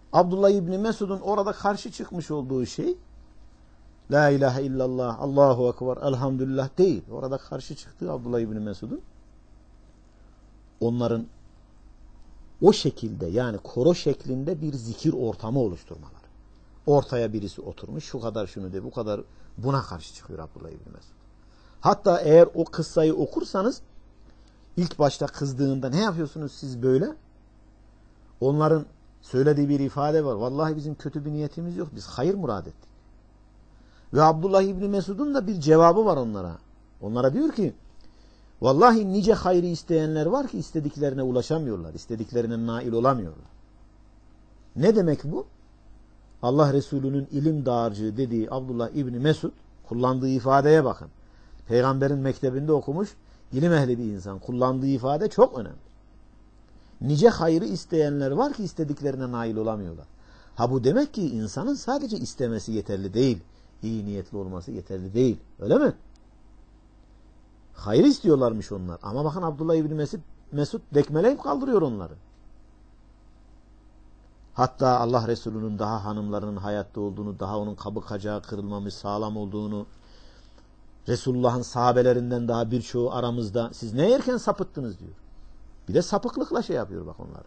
Abdullah İbni Mesud'un orada karşı çıkmış olduğu şey La ilahe illallah, Allahu ekber, elhamdülillah değil. Orada karşı çıktığı Abdullah İbni Mesud'un onların o şekilde, yani koro şeklinde bir zikir ortamı oluşturmaları. Ortaya birisi oturmuş, şu kadar şunu de, bu kadar, buna karşı çıkıyor Abdullah İbni Mesud. Hatta eğer o kıssayı okursanız, ilk başta kızdığında ne yapıyorsunuz siz böyle? Onların söylediği bir ifade var. Vallahi bizim kötü bir niyetimiz yok. Biz hayır murad ettik. Ve Abdullah İbni Mesud'un da bir cevabı var onlara. Onlara diyor ki, vallahi nice hayrı isteyenler var ki istediklerine ulaşamıyorlar. İstediklerine nail olamıyorlar. Ne demek bu? Allah Resulü'nün ilim dağarcığı dediği Abdullah İbni Mesud kullandığı ifadeye bakın. Peygamberin mektebinde okumuş, ilim ehli bir insan. Kullandığı ifade çok önemli. Nice hayrı isteyenler var ki istediklerine nail olamıyorlar. Ha bu demek ki insanın sadece istemesi yeterli değil. İyi niyetli olması yeterli değil. Öyle mi? Hayır istiyorlarmış onlar. Ama bakın Abdullah İbni Mesud dekmeleyip kaldırıyor onları. Hatta Allah Resulü'nün daha hanımlarının hayatta olduğunu, daha onun kabı kacağı kırılmamış, sağlam olduğunu, Resulullah'ın sahabelerinden daha birçoğu aramızda, siz ne yerken sapıttınız diyor. Bir de sapıklıkla şey yapıyor bak onları.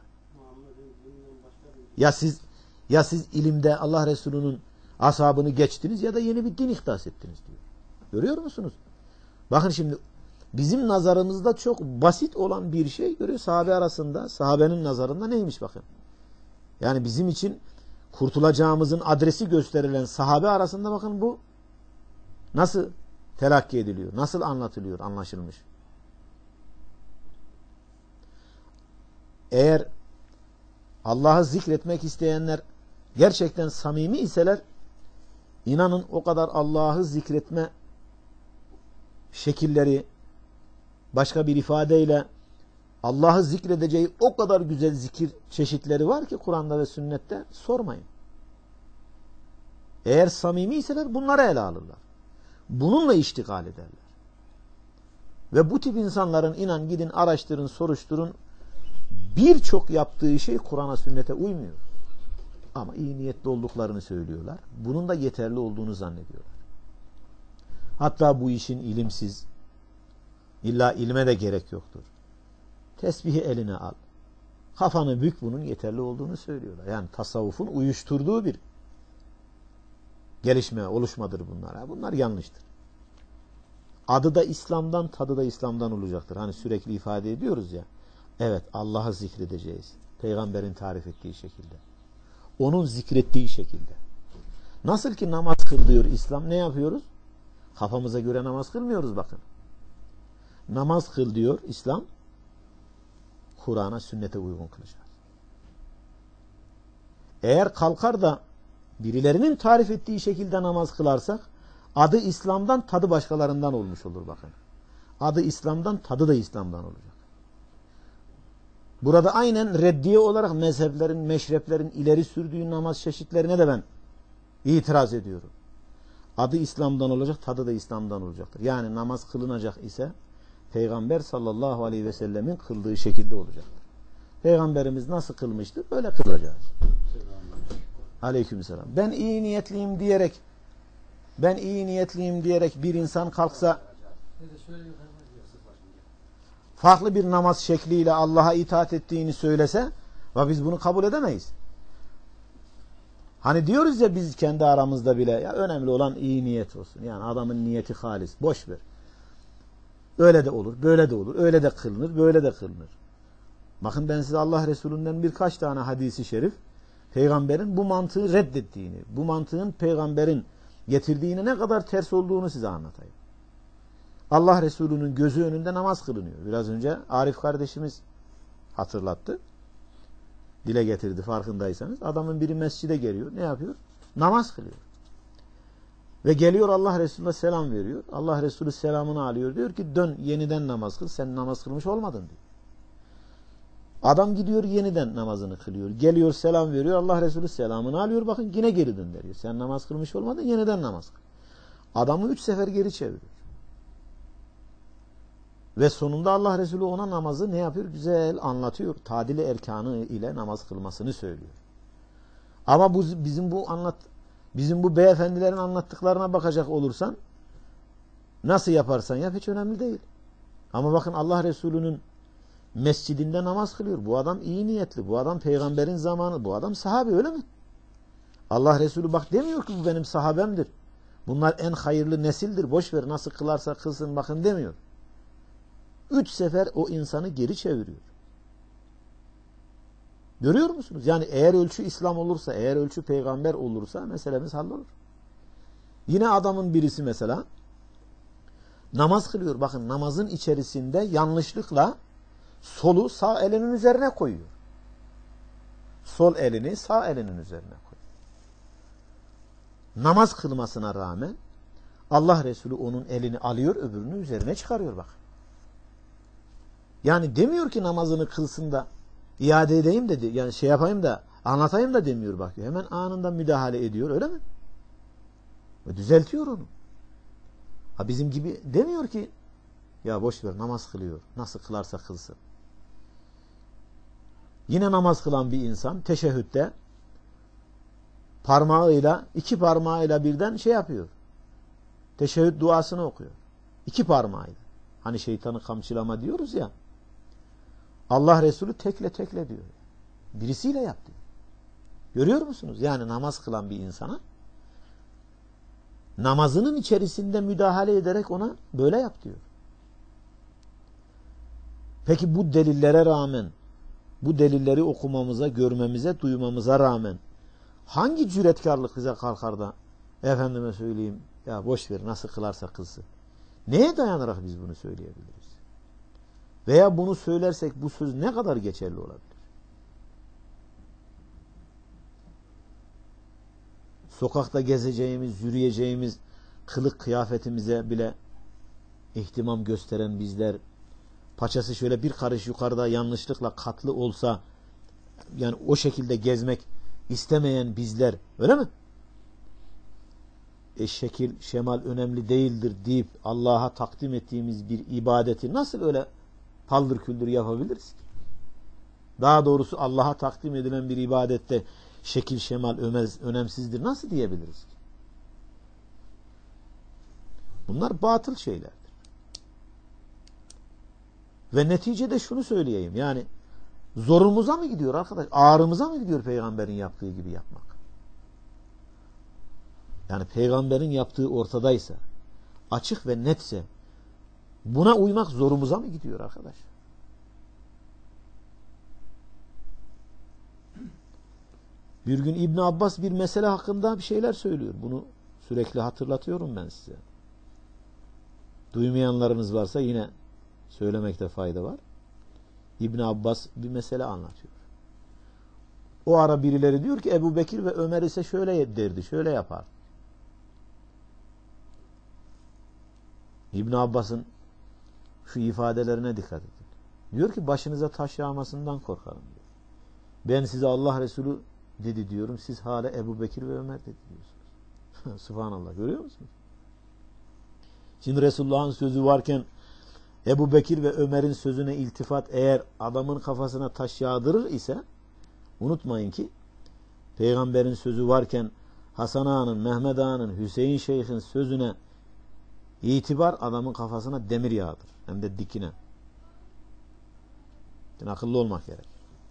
Ya siz ilimde Allah Resulü'nün ashabını geçtiniz ya da yeni bir din ihdas ettiniz diyor. Görüyor musunuz? Bakın şimdi bizim nazarımızda çok basit olan bir şey görüyor sahabe arasında, sahabenin nazarında neymiş bakın. Yani bizim için kurtulacağımızın adresi gösterilen sahabe arasında bakın bu nasıl telakki ediliyor, nasıl anlatılıyor, anlaşılmış. Eğer Allah'ı zikretmek isteyenler gerçekten samimi iseler, inanın o kadar Allah'ı zikretme şekilleri, başka bir ifadeyle Allah'ı zikredeceği o kadar güzel zikir çeşitleri var ki Kur'an'da ve sünnette, sormayın. Eğer samimi iseler bunları ele alırlar. Bununla iştigal ederler. Ve bu tip insanların inan gidin araştırın, soruşturun, birçok yaptığı şey Kur'an'a sünnete uymuyor. Ama iyi niyetli olduklarını söylüyorlar. Bunun da yeterli olduğunu zannediyorlar. Hatta bu işin ilimsiz, illa ilme de gerek yoktur. Tesbihi eline al. Kafanı bük, bunun yeterli olduğunu söylüyorlar. Yani tasavvufun uyuşturduğu bir gelişme, oluşmadır bunlar. Bunlar yanlıştır. Adı da İslam'dan, tadı da İslam'dan olacaktır. Hani sürekli ifade ediyoruz ya. Evet, Allah'ı zikredeceğiz. Peygamberin tarif ettiği şekilde. Onun zikrettiği şekilde. Nasıl ki namaz kıl diyor İslam, ne yapıyoruz? Kafamıza göre namaz kılmıyoruz bakın. Namaz kıl diyor İslam, Kur'an'a, sünnete uygun kılacağız. Eğer kalkar da birilerinin tarif ettiği şekilde namaz kılarsak, adı İslam'dan, tadı başkalarından olmuş olur bakın. Adı İslam'dan, tadı da İslam'dan olacak. Burada aynen reddiye olarak mezheplerin, meşreplerin ileri sürdüğü namaz çeşitlerine de ben itiraz ediyorum. Adı İslam'dan olacak, tadı da İslam'dan olacaktır. Yani namaz kılınacak ise Peygamber sallallahu aleyhi ve sellemin kıldığı şekilde olacaktır. Peygamberimiz nasıl kılmıştı? Böyle kılacağız. Aleykümselam. Ben iyi niyetliyim diyerek bir insan kalksa farklı bir namaz şekliyle Allah'a itaat ettiğini söylese ve biz bunu kabul edemeyiz. Hani diyoruz ya biz kendi aramızda bile, ya önemli olan iyi niyet olsun. Yani adamın niyeti halis. Boş ver. Öyle de olur, böyle de olur. Öyle de kılınır, böyle de kılınır. Bakın ben size Allah Resulü'nden birkaç tane hadisi şerif, Peygamberin bu mantığı reddettiğini, bu mantığın Peygamberin getirdiğine ne kadar ters olduğunu size anlatayım. Allah Resulü'nün gözü önünde namaz kılınıyor. Biraz önce Arif kardeşimiz hatırlattı. Dile getirdi farkındaysanız. Adamın biri mescide geliyor. Ne yapıyor? Namaz kılıyor. Ve geliyor Allah Resulü'ne selam veriyor. Allah Resulü selamını alıyor. Diyor ki dön yeniden namaz kıl. Sen namaz kılmış olmadın diyor. Adam gidiyor yeniden namazını kılıyor. Geliyor selam veriyor. Allah Resulü selamını alıyor. Bakın yine geri dön diyor. Sen namaz kılmış olmadın, yeniden namaz kıl. Adamı 3 sefer geri çeviriyor. Ve sonunda Allah Resulü ona namazı ne yapıyor? Güzel anlatıyor. Tadili erkanı ile namaz kılmasını söylüyor. Ama bizim bu beyefendilerin anlattıklarına bakacak olursan nasıl yaparsan yap hiç önemli değil. Ama bakın Allah Resulü'nün mescidinde namaz kılıyor. Bu adam iyi niyetli. Bu adam peygamberin zamanı. Bu adam sahabe, öyle mi? Allah Resulü bak demiyor ki bu benim sahabemdir. Bunlar en hayırlı nesildir. Boş ver, nasıl kılarsa kılsın bakın demiyor. 3 sefer o insanı geri çeviriyor. Görüyor musunuz? Yani eğer ölçü İslam olursa, eğer ölçü peygamber olursa meselemiz hallolur. Yine adamın birisi mesela namaz kılıyor. Bakın namazın içerisinde yanlışlıkla solu sağ elinin üzerine koyuyor. Sol elini sağ elinin üzerine koyuyor. Namaz kılmasına rağmen Allah Resulü onun elini alıyor, öbürünü üzerine çıkarıyor bak. Yani demiyor ki namazını kılsın da iade edeyim de, yani şey yapayım da anlatayım da demiyor bak. Hemen anında müdahale ediyor, öyle mi? Ve düzeltiyor onu. Ha bizim gibi demiyor ki ya boş ver, namaz kılıyor. Nasıl kılarsa kılsın. Yine namaz kılan bir insan teşehhütte parmağıyla, 2 parmağıyla birden şey yapıyor. Teşehhüd duasını okuyor. 2 parmağıyla. Hani şeytanı kamçılama diyoruz ya. Allah Resulü tekle tekle diyor. Birisiyle yap diyor. Görüyor musunuz? Yani namaz kılan bir insana namazının içerisinde müdahale ederek ona böyle yap diyor. Peki bu delillere rağmen, bu delilleri okumamıza, görmemize, duymamıza rağmen hangi cüretkarlık bize kalkar da efendime söyleyeyim ya boş ver, nasıl kılarsa kılsın. Neye dayanarak biz bunu söyleyebiliriz? Veya bunu söylersek bu söz ne kadar geçerli olabilir? Sokakta gezeceğimiz, yürüyeceğimiz kılık kıyafetimize bile ihtimam gösteren bizler, paçası şöyle bir karış yukarıda yanlışlıkla katlı olsa, yani o şekilde gezmek istemeyen bizler, öyle mi? Şekil, şemal önemli değildir deyip Allah'a takdim ettiğimiz bir ibadeti nasıl öyle paldır küldür yapabiliriz ki? Daha doğrusu Allah'a takdim edilen bir ibadette şekil, şemal önemsizdir nasıl diyebiliriz ki? Bunlar batıl şeylerdir. Ve neticede şunu söyleyeyim, yani zorumuza mı gidiyor arkadaş? Ağrımıza mı gidiyor peygamberin yaptığı gibi yapmak? Yani peygamberin yaptığı ortadaysa, açık ve netse buna uymak zorumuza mı gidiyor arkadaş? Bir gün İbn Abbas bir mesele hakkında bir şeyler söylüyor. Bunu sürekli hatırlatıyorum ben size. Duymayanlarınız varsa yine söylemekte fayda var. İbn Abbas bir mesele anlatıyor. O ara birileri diyor ki Ebu Bekir ve Ömer ise şöyle derdi, şöyle yapar. İbn Abbas'ın şu ifadelerine dikkat edin. Diyor ki başınıza taş yağmasından korkarım diyor. Ben size Allah Resulü dedi diyorum. Siz hala Ebu Bekir ve Ömer dedi diyorsunuz. Subhanallah, görüyor musunuz? Şimdi Resulullah'ın sözü varken Ebu Bekir ve Ömer'in sözüne iltifat eğer adamın kafasına taş yağdırır ise unutmayın ki Peygamberin sözü varken Hasan Ağa'nın, Mehmet Ağa'nın, Hüseyin Şeyh'in sözüne itibar adamın kafasına demir yağdır. Hem de dikine. Yani akıllı olmak gerek.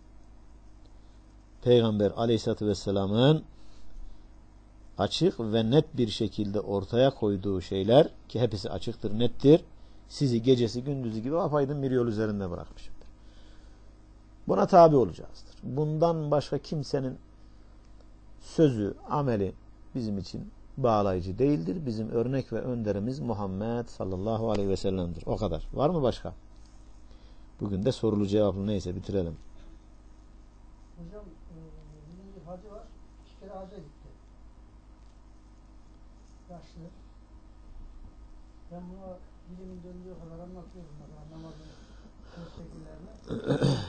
Peygamber Aleyhisselatü Vesselam'ın açık ve net bir şekilde ortaya koyduğu şeyler ki hepsi açıktır, nettir. Sizi gecesi gündüzü gibi apaydın bir yol üzerinde bırakmışımdır. Buna tabi olacağızdır. Bundan başka kimsenin sözü, ameli bizim için bağlayıcı değildir. Bizim örnek ve önderimiz Muhammed sallallahu aleyhi ve sellem'dir. O kadar. Var mı başka? Bugün de sorulu cevaplı neyse bitirelim. Hocam bizim bir hacı var. 2 kere hacca gitti. Yaşlı. Ben buna dilimin döndüğü kadar anlatıyorum. Namazın şekillerini.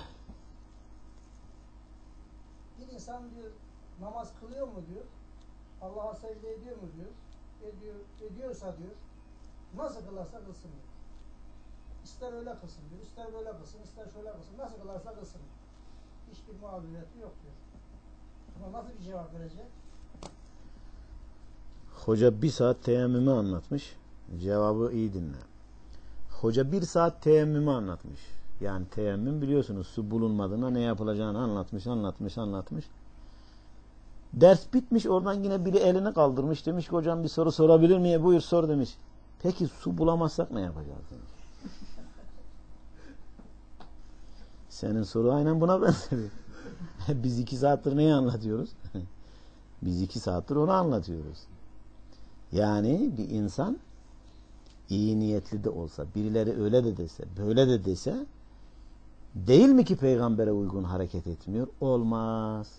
Bir insan diyor namaz kılıyor mu diyor. Allah'a secde ediyor mu diyor. Ediyorsa diyor. Nasıl kılarsa kılsın diyor. İster öyle kılsın diyor. İster böyle kılsın. İster şöyle kılsın. Nasıl kılarsa kılsın diyor. Hiçbir mağduriyeti yok diyor. Ama nasıl bir cevap verecek? Hoca 1 saat teyemmümü anlatmış. Cevabı iyi dinle. Hoca 1 saat teyemmümü anlatmış. Yani teyemmüm biliyorsunuz su bulunmadığına ne yapılacağını anlatmış. Ders bitmiş, oradan yine biri elini kaldırmış. Demiş ki hocam bir soru sorabilir miyim? Buyur sor demiş. Peki su bulamazsak ne yapacağız demiş. Senin soru aynen buna benziyor. Biz 2 saattir neyi anlatıyoruz? Biz 2 saattir onu anlatıyoruz. Yani bir insan iyi niyetli de olsa, birileri öyle de dese, böyle de dese, değil mi ki peygambere uygun hareket etmiyor? Olmaz.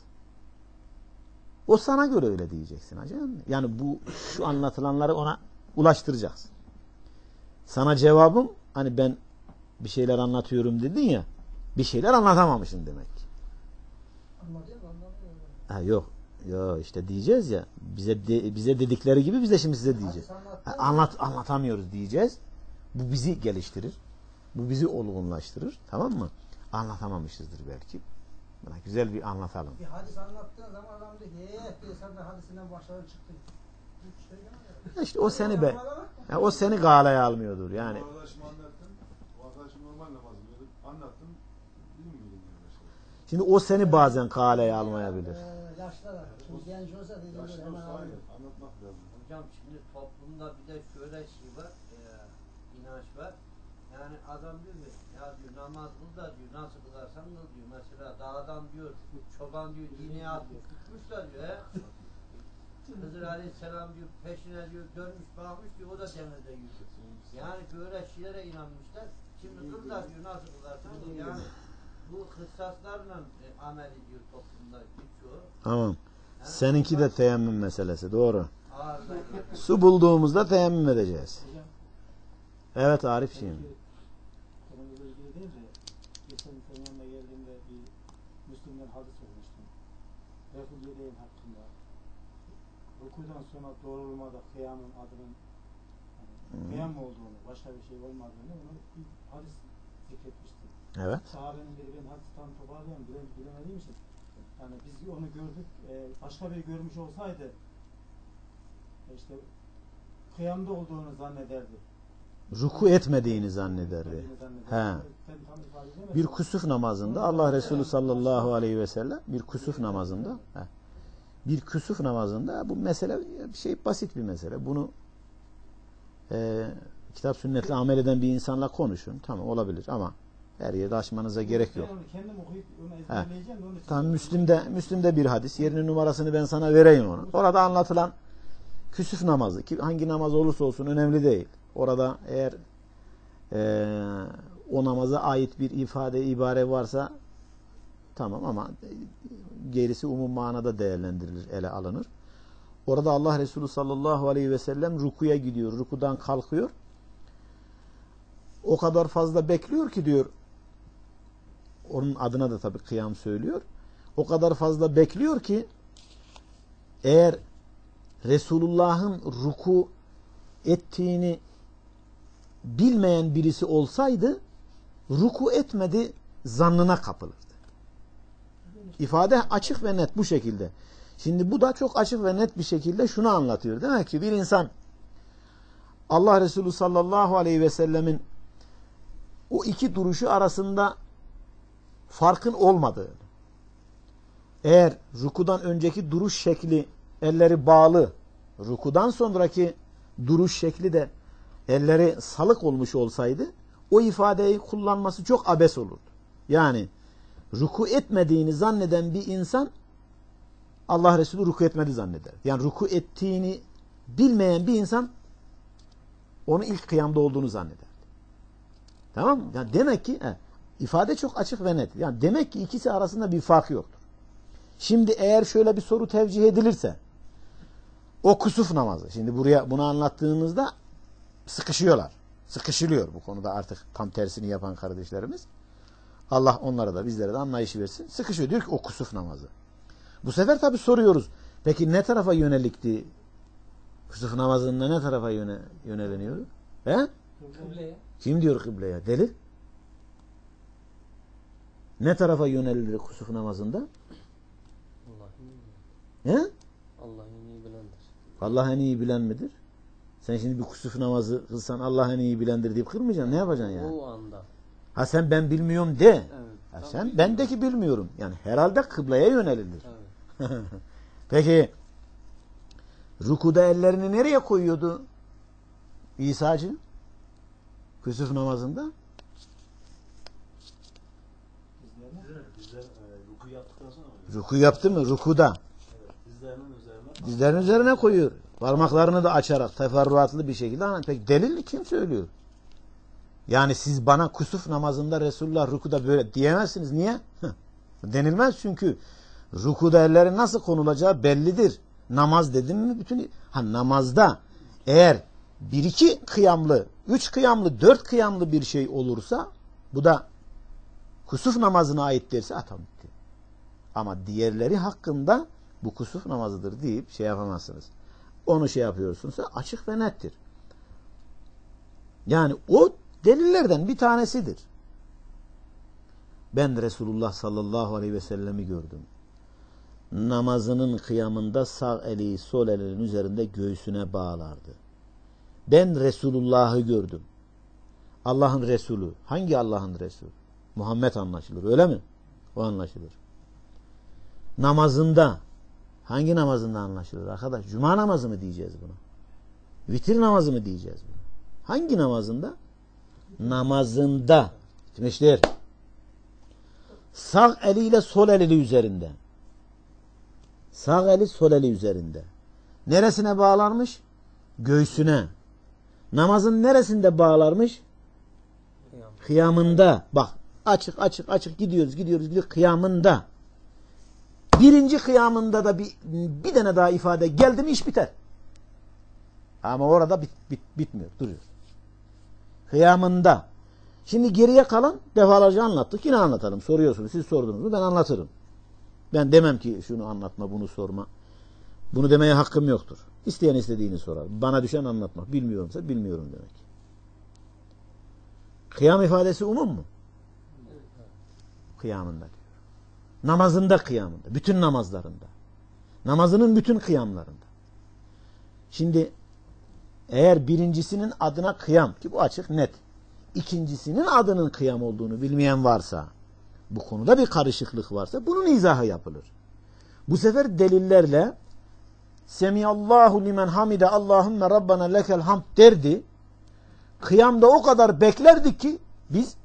O sana göre öyle diyeceksin hocam. Yani şu anlatılanları ona ulaştıracaksın. Sana cevabım, hani ben bir şeyler anlatıyorum dedin ya, bir şeyler anlatamamışsın demek ki. Anladın mı? Anlamıyorum. Ha, yok işte diyeceğiz ya, bize dedikleri gibi biz de şimdi size diyeceğiz. Anlatamıyoruz diyeceğiz. Bu bizi geliştirir. Bu bizi olgunlaştırır. Tamam mı? Anlatamamışızdır belki. Buna güzel bir anlatalım. Bir hadis anlattığın zaman adam diyor ki sen de hadisinden başarılı çıktın. Hiç söyleme. İşte o seni o seni galeye almıyordur yani. Arkadaşımı anlattım. O arkadaşım normal namaz kılıyordu. Anlattım. Bilmiyorum. Şimdi o seni bazen galeye almayabilir. Yaşlılar. Şimdi genç olsa dediğim gibi hemen alıyor. Anlatmak lazım. Hocam şimdi toplumda bir de şöyle şey var, inanç var. Yani adam diyor ki, ya diyor namaz kıl da diyor, nasıl kılarsan kıl diyor. Mesela dağdan diyor, çoban diyor, iğneye atıyor, tutmuşlar diyor. Hızır Aleyhisselam diyor, peşine diyor, dönmüş bakmış diyor, o da denizde yüzüyor. Yani böyle şeylere inanmışlar. Şimdi kıl da diyor, nasıl kılarsan kıl. Yani bu kıssaslarla amel ediyor toplumda birçoğu. Tamam. Seninki de teyemmüm meselesi. Doğru. Ağırda Su bulduğumuzda teyemmüm edeceğiz. Evet Arif şimdi. Konumuzla ilgili değil de geçen senin yanına geldiğimde bir Müslüm'den hadis okumuştum. Resul Yedeyn hakkında. Rukudan sonra doğrulmada kıyamın adının kıyam olduğunu, başka bir şey olmadığını onu bir hadis zikretmişti. Evet. Sahabenin biri ben hadis tam toparlayan bilemediğim için yani biz onu gördük. Başka biri görmüş olsaydı işte kıyamda olduğunu zannederdi. Ruku etmediğini zannederdi. He. Bir kusuf namazında Allah Resulü sallallahu aleyhi ve sellem bir kusuf namazında bu mesele basit bir mesele. Bunu kitap sünnetle amel eden bir insanla konuşun. Tamam olabilir ama her yerde açmanıza gerek yok. Kendim okuyup onu ezberleyeceğim. Tamam Müslim'de bir hadis. Yerinin numarasını ben sana vereyim onu. Orada anlatılan küsuf namazı ki hangi namaz olursa olsun önemli değil. Orada eğer o namaza ait bir ibare varsa tamam ama gerisi umum manada değerlendirilir, ele alınır. Orada Allah Resulü sallallahu aleyhi ve sellem rukuya gidiyor. Rukudan kalkıyor. O kadar fazla bekliyor ki diyor, onun adına da tabii kıyam söylüyor. O kadar fazla bekliyor ki eğer Resulullah'ın ruku ettiğini bilmeyen birisi olsaydı ruku etmedi zannına kapılırdı. İfade açık ve net bu şekilde. Şimdi bu da çok açık ve net bir şekilde şunu anlatıyor. Demek ki bir insan Allah Resulü sallallahu aleyhi ve sellemin o iki duruşu arasında farkın olmadığını, eğer rukudan önceki duruş şekli elleri bağlı, rukudan sonraki duruş şekli de elleri salık olmuş olsaydı o ifadeyi kullanması çok abes olurdu. Yani ruku etmediğini zanneden bir insan Allah Resulü ruku etmedi zanneder. Yani ruku ettiğini bilmeyen bir insan onu ilk kıyamda olduğunu zanneder. Tamam mı? Yani demek ki ifade çok açık ve net. Yani demek ki ikisi arasında bir fark yoktur. Şimdi eğer şöyle bir soru tevcih edilirse o kusuf namazı. Şimdi bunu anlattığımızda sıkışıyorlar. Sıkışılıyor bu konuda artık tam tersini yapan kardeşlerimiz. Allah onlara da bizlere de anlayışı versin. Sıkışıyor. Diyor ki o kusuf namazı. Bu sefer tabi soruyoruz. Peki ne tarafa yönelikti? Kusuf namazında ne tarafa yöneleniyor? He? Kıbleye. Kim diyor kıbleye? Delil? Ne tarafa yönelilir kusuf namazında? He? Allah en iyi bilendir. Allah en iyi bilen midir? Sen şimdi bir kusuf namazı kılsan Allah en iyi bilendir deyip kılmayacaksın. Ne yapacaksın yani? O anda. Ha sen ben bilmiyorum de. Evet. Ha Tam sen bilmiyorum. bendeki bilmiyorum. Yani herhalde kıbleye yönelilir. Evet. Peki rükuda ellerini nereye koyuyordu İsa'cığım? Kusuf namazında? Bizler ruku yaptıktan sonra Ruku yaptı mı? Rukuda. dizlerinin üzerine Dizlerin üzerine koyuyor. Parmaklarını da açarak teferruatlı bir şekilde. Ama peki delilli kim söylüyor? Yani siz bana kusuf namazında Resulullah rukuda böyle diyemezsiniz. Niye? Denilmez çünkü rukuda ellerin nasıl konulacağı bellidir. Namaz dedim mi bütün namazda eğer 1-2 kıyamlı, 3 kıyamlı, 4 kıyamlı bir şey olursa bu da kusuf namazına ait derse atam bitti. Ama diğerleri hakkında bu kusuf namazıdır deyip şey yapamazsınız. Onu şey yapıyorsunsa açık ve nettir. Yani o delillerden bir tanesidir. Ben Resulullah sallallahu aleyhi ve sellemi gördüm. Namazının kıyamında sağ eli sol elinin üzerinde göğsüne bağlardı. Ben Resulullah'ı gördüm. Allah'ın Resulü. Hangi Allah'ın Resulü? Muhammed anlaşılır öyle mi? O anlaşılır. Namazında hangi namazında anlaşılır arkadaş? Cuma namazı mı diyeceğiz buna? Vitir namazı mı diyeceğiz buna? Hangi namazında? Namazında. Demişler. Sağ eliyle sol eli üzerinde. Sağ eli sol eli üzerinde. Neresine bağlanmış? Göğsüne. Namazın neresinde bağlarmış? Kıyamında. Bak açık gidiyoruz kıyamında. Birinci kıyamında da bir tane daha ifade geldi mi iş biter. Ama orada bitmiyor. Duruyor. Kıyamında. Şimdi geriye kalan defalarca anlattık. Yine anlatalım. Soruyorsunuz. Siz sordunuz mu? Ben anlatırım. Ben demem ki şunu anlatma, bunu sorma. Bunu demeye hakkım yoktur. İsteyen istediğini sorar. Bana düşen anlatmak. Bilmiyorumsa bilmiyorum demek. Kıyam ifadesi umum mu? Kıyamında diyor. Namazında kıyamında. Bütün namazlarında. Namazının bütün kıyamlarında. Şimdi eğer birincisinin adına kıyam ki bu açık net. İkincisinin adının kıyam olduğunu bilmeyen varsa, bu konuda bir karışıklık varsa bunun izahı yapılır. Bu sefer delillerle Semiyallahu limen hamide Allahümme Rabbana lekel hamd derdi. Kıyamda o kadar beklerdik ki biz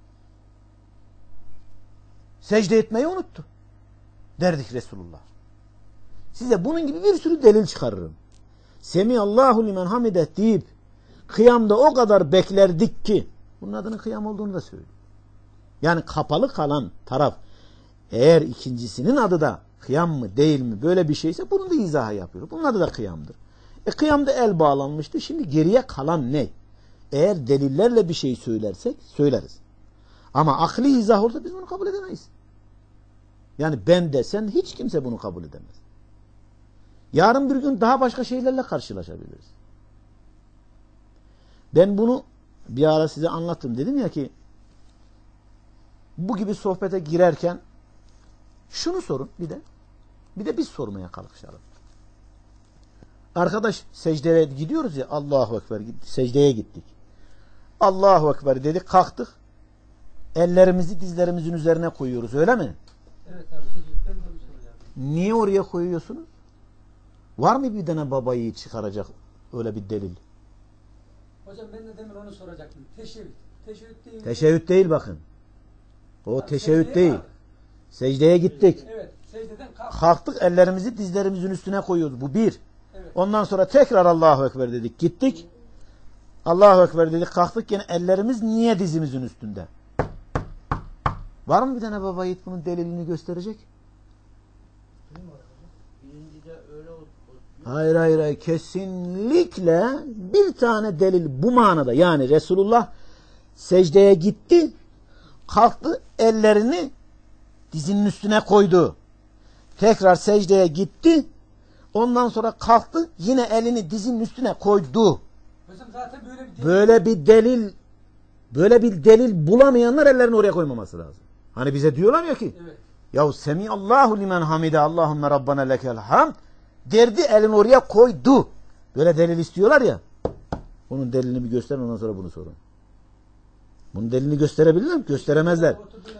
secde etmeyi unuttu. Derdik Resulullah. Size bunun gibi bir sürü delil çıkarırım. Semiyallahu limen hamide deyip kıyamda o kadar beklerdik ki bunun adının kıyam olduğunu da söylüyor. Yani kapalı kalan taraf eğer ikincisinin adı da kıyam mı değil mi böyle bir şeyse bunun da izahı yapıyor. Bunun adı da kıyamdır. Kıyamda el bağlanmıştı. Şimdi geriye kalan ne? Eğer delillerle bir şey söylersek söyleriz. Ama akli izah olursa biz bunu kabul edemeyiz. Yani ben de sen hiç kimse bunu kabul edemez. Yarın bir gün daha başka şeylerle karşılaşabiliriz. Ben bunu bir ara size anlattım. Dedim ya ki bu gibi sohbete girerken şunu sorun bir de biz sormaya kalkışalım. Arkadaş secdeye gidiyoruz ya Allahu Ekber secdeye gittik. Allahu Ekber dedik kalktık. Ellerimizi dizlerimizin üzerine koyuyoruz öyle mi? Evet abi. Ben de soracağım. Niye oraya koyuyorsunuz? Var mı bir tane babayı çıkaracak öyle bir delil? Hocam ben de demin onu soracaktım. Teşebbüt. Teşebbüt değil. Teşebbüt değil bakın. O Bak, teşebbüt secdeye değil. bak. Secdeye gittik. Evet. Secdeden kalk. Kalktık ellerimizi dizlerimizin üstüne koyuyoruz. Bu bir. Evet. Ondan sonra tekrar Allahu Ekber dedik. Gittik. Allahu Ekber dedik. Kalktık yine ellerimiz niye dizimizin üstünde? Var mı bir tane baba yiğit bunun delilini gösterecek? Birincide öyle oldu. Hayır. Kesinlikle bir tane delil bu manada. Yani Resulullah secdeye gitti. Kalktı ellerini dizinin üstüne koydu. Tekrar secdeye gitti. Ondan sonra kalktı yine elini dizinin üstüne koydu. Hocam zaten Böyle bir delil bulamayanlar ellerini oraya koymaması lazım. Hani bize diyorlar ya ki Evet. Yahu semiyallahu limen hamide Allahümme Rabbana lekel hamd derdi, elini oraya koydu. Böyle delil istiyorlar ya. Onun delilini bir gösterin, ondan sonra bunu sorun. Bunun delilini gösterebilirler mi? Gösteremezler.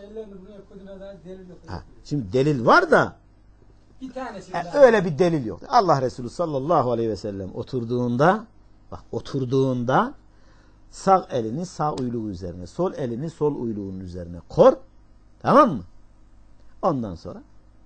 Şimdi delil var da Bir tanesi öyle bir delil yok. Allah Resulü sallallahu aleyhi ve sellem oturduğunda sağ elini sağ uyluğu üzerine, sol elini sol uyluğunun üzerine kor. Tamam mı? Ondan sonra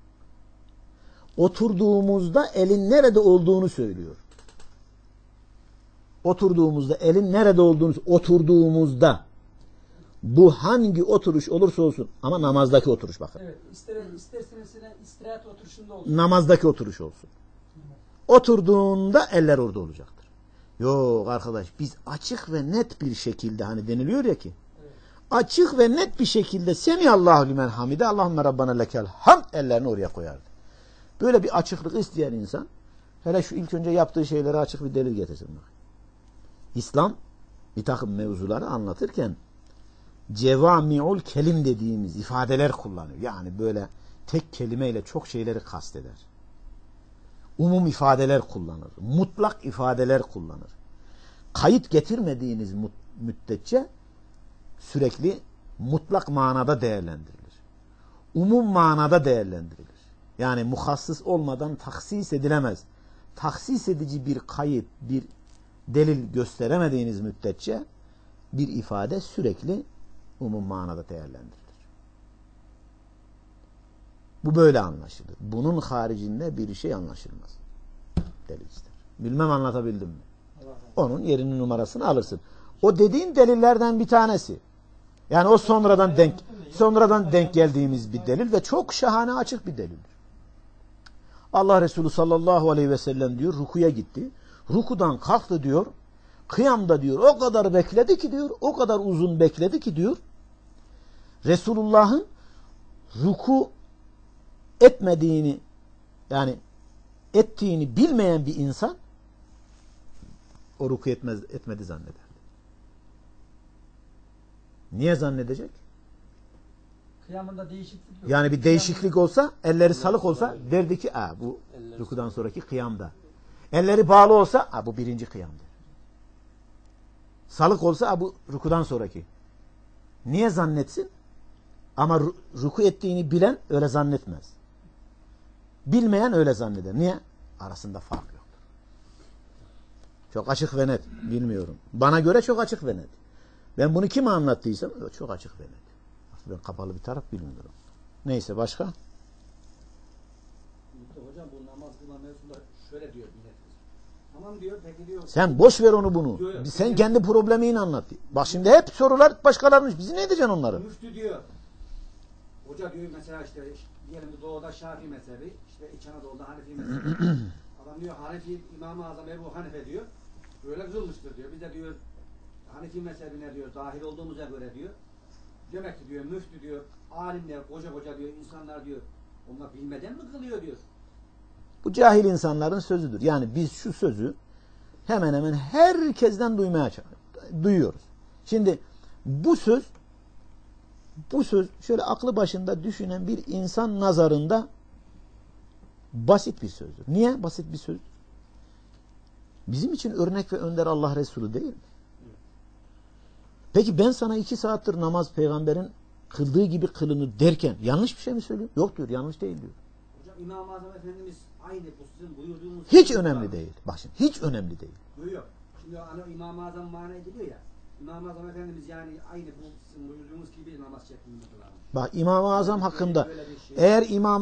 oturduğumuzda elin nerede olduğunu söylüyor. Oturduğumuzda elin nerede olduğunu, oturduğumuzda bu hangi oturuş olursa olsun ama namazdaki oturuş bakın. Evet, isterseniz istirahat oturuşunda olsun. Namazdaki oturuş olsun. Oturduğunda eller orada olacaktır. Yok arkadaş, biz açık ve net bir şekilde, hani deniliyor ya ki, Evet. açık ve net bir şekilde semiyallahu limen hamide Allahümme Rabbana lekel hamd ellerini oraya koyardı. Böyle bir açıklık isteyen insan hele şu ilk önce yaptığı şeylere açık bir delil getirsin. İslam bir takım mevzuları anlatırken cevami'ul kelim dediğimiz ifadeler kullanıyor. Yani böyle tek kelimeyle çok şeyleri kasteder. Umum ifadeler kullanır. Mutlak ifadeler kullanır. Kayıt getirmediğiniz müddetçe sürekli mutlak manada değerlendirilir. Umum manada değerlendirilir. Yani muhassıs olmadan taksis edilemez. Taksis edici bir kayıt, bir delil gösteremediğiniz müddetçe bir ifade sürekli umum manada değerlendirilir. Bu böyle anlaşılır. Bunun haricinde bir şey anlaşılmaz. Delil ister. Bilmem anlatabildim mi? Onun yerinin numarasını alırsın. O dediğin delillerden bir tanesi. Yani o sonradan denk geldiğimiz bir delil ve çok şahane açık bir delildir. Allah Resulü sallallahu aleyhi ve sellem diyor rukuya gitti. Rukudan kalktı diyor. Kıyamda diyor o kadar bekledi ki diyor, o kadar uzun bekledi ki diyor, Resulullah'ın ruku etmediğini, yani ettiğini bilmeyen bir insan o ruku etmedi zanneder. Niye zannedecek? Kıyamında değişiklik yok. Yani bir değişiklik olsa, elleri salık olsa derdi ki bu rukudan sonraki kıyamda. Elleri bağlı olsa bu birinci kıyamdır. Salık olsa bu rukudan sonraki. Niye zannetsin? Ama ruku ettiğini bilen öyle zannetmez. Bilmeyen öyle zanneder. Niye? Arasında fark yoktur. Çok açık ve net. Bilmiyorum. Bana göre çok açık ve net. Ben bunu kime anlattıysam çok açık ve net. Ben kapalı bir taraf bilmiyorum. Neyse başka? Hocam bu namaz kılma mevzusunda şöyle diyor millet. Tamam diyor, peki diyor. Sen boş ver onu bunu. Yok. Sen kendi problemini anlat. Bak şimdi hep sorular başkalarının. Bizi ne edeceksin onları? Müftü diyor. Hoca diyor mesela işte diyelim ki doğuda Şafii mezhebi, işte İç Anadolu'da Hanefi mezhebi. Adam diyor Hanefi İmam-ı Azam Ebu Hanife diyor. Böyle kılmıştır diyor. Biz de diyor Hanefi mezhebine diyor dahil olduğumuza göre diyor. Demek ki diyor müftü diyor, alimler, koca diyor, insanlar diyor, onlar bilmeden mi kılıyor diyor. Bu cahil insanların sözüdür. Yani biz şu sözü hemen hemen herkesten duyuyoruz. Şimdi bu söz şöyle aklı başında düşünen bir insan nazarında basit bir sözdür. Niye basit bir sözdür? Bizim için örnek ve önder Allah Resulü değil mi? Peki ben sana 2 saattir namaz peygamberin kıldığı gibi kılınır derken yanlış bir şey mi söylüyorum? Yok diyor, yanlış değil diyor. Hocam İmam-ı Azam Efendimiz aynı bu sizin buyurduğunuz... Hiç önemli değil. Bak şimdi hiç önemli değil. Yok. Şimdi hani İmam-ı Azam mana ediliyor ya. İmam-ı Azam Efendimiz yani aynı bu sizin buyurduğunuz gibi namaz şeklinde kılarmış. Bak İmam-ı Azam hakkında eğer İmam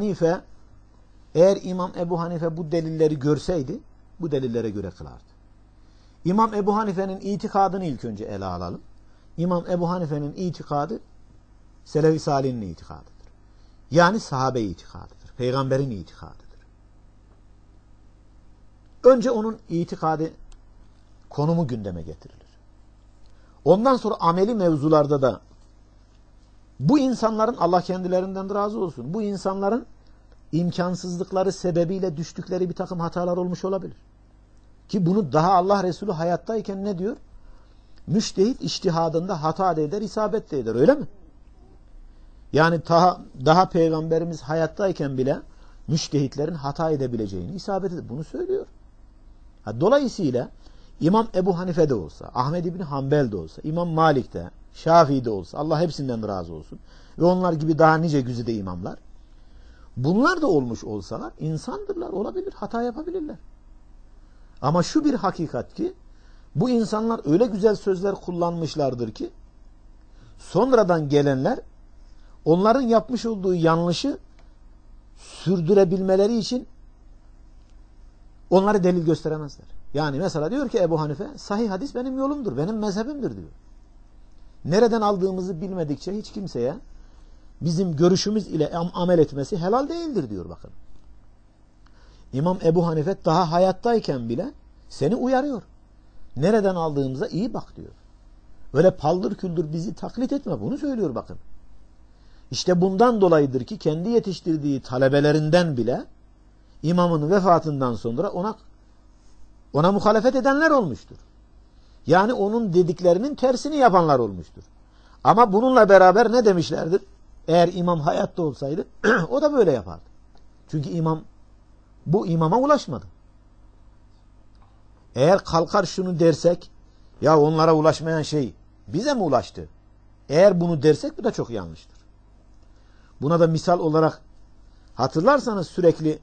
Ebu Hanife bu delilleri görseydi bu delillere göre kılardı. İmam Ebu Hanife'nin itikadını ilk önce ele alalım. İmam Ebu Hanife'nin itikadı Selefi Salih'in itikadıdır. Yani sahabe itikadıdır. Peygamberin itikadıdır. Önce onun itikadı konumu gündeme getirilir. Ondan sonra ameli mevzularda da bu insanların Allah kendilerinden razı olsun. Bu insanların imkansızlıkları sebebiyle düştükleri bir takım hatalar olmuş olabilir. Ki bunu daha Allah Resulü hayattayken ne diyor? Müştehit içtihadında hata da eder, isabet de eder. Öyle mi? Yani daha peygamberimiz hayattayken bile müştehitlerin hata edebileceğini isabet edip bunu söylüyor. Dolayısıyla İmam Ebu Hanife de olsa, Ahmed İbni Hanbel de olsa, İmam Malik de, Şafii de olsa, Allah hepsinden razı olsun ve onlar gibi daha nice güzide imamlar, bunlar da olmuş olsalar insandırlar, olabilir, hata yapabilirler. Ama şu bir hakikat ki bu insanlar öyle güzel sözler kullanmışlardır ki sonradan gelenler onların yapmış olduğu yanlışı sürdürebilmeleri için onları delil gösteremezler. Yani mesela diyor ki Ebu Hanife, sahih hadis benim yolumdur, benim mezhebimdir diyor. Nereden aldığımızı bilmedikçe hiç kimseye bizim görüşümüz ile amel etmesi helal değildir diyor bakın. İmam Ebu Hanife daha hayattayken bile seni uyarıyor. Nereden aldığımıza iyi bak diyor. Öyle paldır küldür bizi taklit etme, bunu söylüyor bakın. İşte bundan dolayıdır ki kendi yetiştirdiği talebelerinden bile imamın vefatından sonra ona muhalefet edenler olmuştur. Yani onun dediklerinin tersini yapanlar olmuştur. Ama bununla beraber ne demişlerdir? Eğer imam hayatta olsaydı o da böyle yapardı. Çünkü bu imama ulaşmadı. Eğer kalkar şunu dersek, ya onlara ulaşmayan şey bize mi ulaştı? Eğer bunu dersek bu da çok yanlıştır. Buna da misal olarak hatırlarsanız sürekli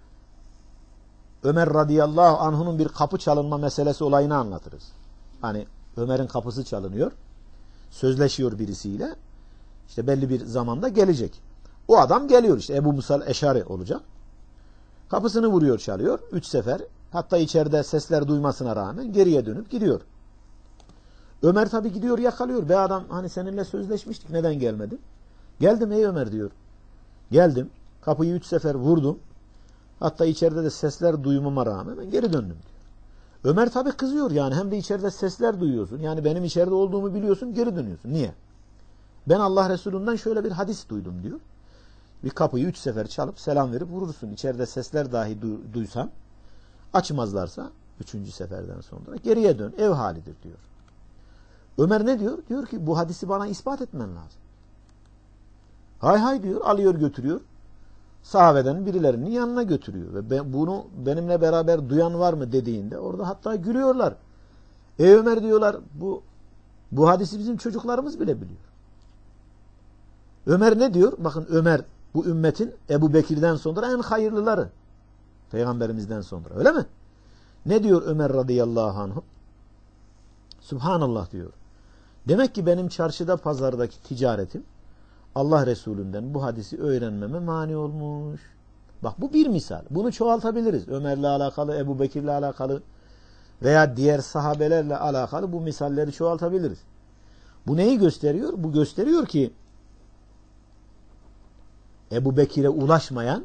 Ömer radıyallahu anh'unun bir kapı çalınma meselesi olayını anlatırız. Hani Ömer'in kapısı çalınıyor. Sözleşiyor birisiyle. İşte belli bir zamanda gelecek. O adam geliyor işte. Ebu Musal Eşari olacak. Kapısını vuruyor, çalıyor. 3 sefer. Hatta içeride sesler duymasına rağmen geriye dönüp gidiyor. Ömer tabi gidiyor, yakalıyor. Be adam, hani seninle sözleşmiştik, neden gelmedin? Geldim ey Ömer diyor. Geldim. Kapıyı 3 sefer vurdum. Hatta içeride de sesler duymama rağmen ben geri döndüm diyor. Ömer tabi kızıyor yani, hem de içeride sesler duyuyorsun. Yani benim içeride olduğumu biliyorsun, geri dönüyorsun. Niye? Ben Allah Resulü'nden şöyle bir hadis duydum diyor. Bir kapıyı 3 sefer çalıp selam verip vurursun. İçeride sesler dahi duysan, açmazlarsa 3. seferden sonra geriye dön. Ev halidir diyor. Ömer ne diyor? Diyor ki bu hadisi bana ispat etmen lazım. Hay hay diyor, alıyor götürüyor. Sahabeden birilerinin yanına götürüyor. Ve bunu benimle beraber duyan var mı dediğinde orada hatta gülüyorlar. Ey Ömer diyorlar, bu hadisi bizim çocuklarımız bile biliyor. Ömer ne diyor? Bakın Ömer bu ümmetin Ebu Bekir'den sonra en hayırlıları. Peygamberimizden sonra. Öyle mi? Ne diyor Ömer radıyallahu anh? Subhanallah diyor. Demek ki benim çarşıda pazardaki ticaretim Allah Resulü'nden bu hadisi öğrenmeme mani olmuş. Bak bu bir misal. Bunu çoğaltabiliriz. Ömer'le alakalı, Ebu Bekir'le alakalı veya diğer sahabelerle alakalı bu misalleri çoğaltabiliriz. Bu neyi gösteriyor? Bu gösteriyor ki Ebu Bekir'e ulaşmayan,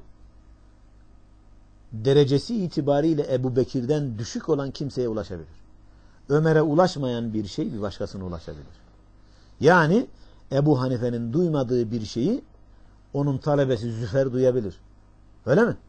derecesi itibariyle Ebu Bekir'den düşük olan kimseye ulaşabilir. Ömer'e ulaşmayan bir şey bir başkasına ulaşabilir. Yani Ebu Hanife'nin duymadığı bir şeyi onun talebesi Züfer duyabilir. Öyle mi?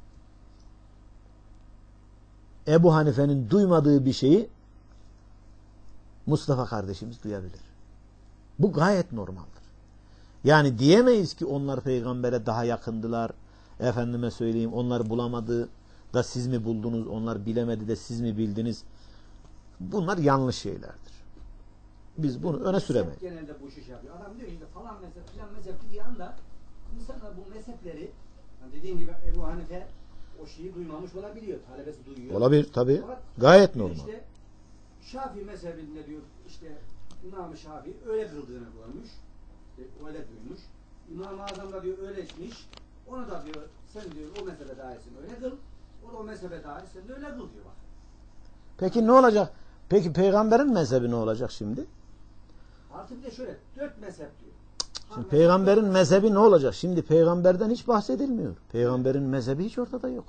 Ebu Hanife'nin duymadığı bir şeyi Mustafa kardeşimiz duyabilir. Bu gayet normaldir. Yani diyemeyiz ki onlar peygambere daha yakındılar. Efendime söyleyeyim, onlar bulamadı da siz mi buldunuz, onlar bilemedi de siz mi bildiniz? Bunlar yanlış şeylerdir. Biz bunu öne süremeyiz. Genelde bu iş yapıyor. Adam diyor işte falan mezhep, filan mezhep bir anda insanlar bu mezhepleri, yani dediğim gibi Ebu Hanife o şeyi duymamış olabiliyor. Talebesi duyuyor. Olabilir tabii. Gayet normal. İşte Şafii mezhebinde diyor işte İmam-ı Şafii öyle kıldığını görmüş. Öyle duymuş. İmam-ı Azam da diyor öyle içmiş. Onu da diyor sen diyor o mezhebe dahisin öyle kıl. O da o mezhebe dahil sen de öyle kıl diyor bak. Peki ne olacak? Peki peygamberin mezhebi ne olacak şimdi? Artık de şöyle 4 mezhep diyor. Şimdi peygamberin mezhebi ne olacak? Şimdi peygamberden hiç bahsedilmiyor. Peygamberin mezhebi hiç ortada yok.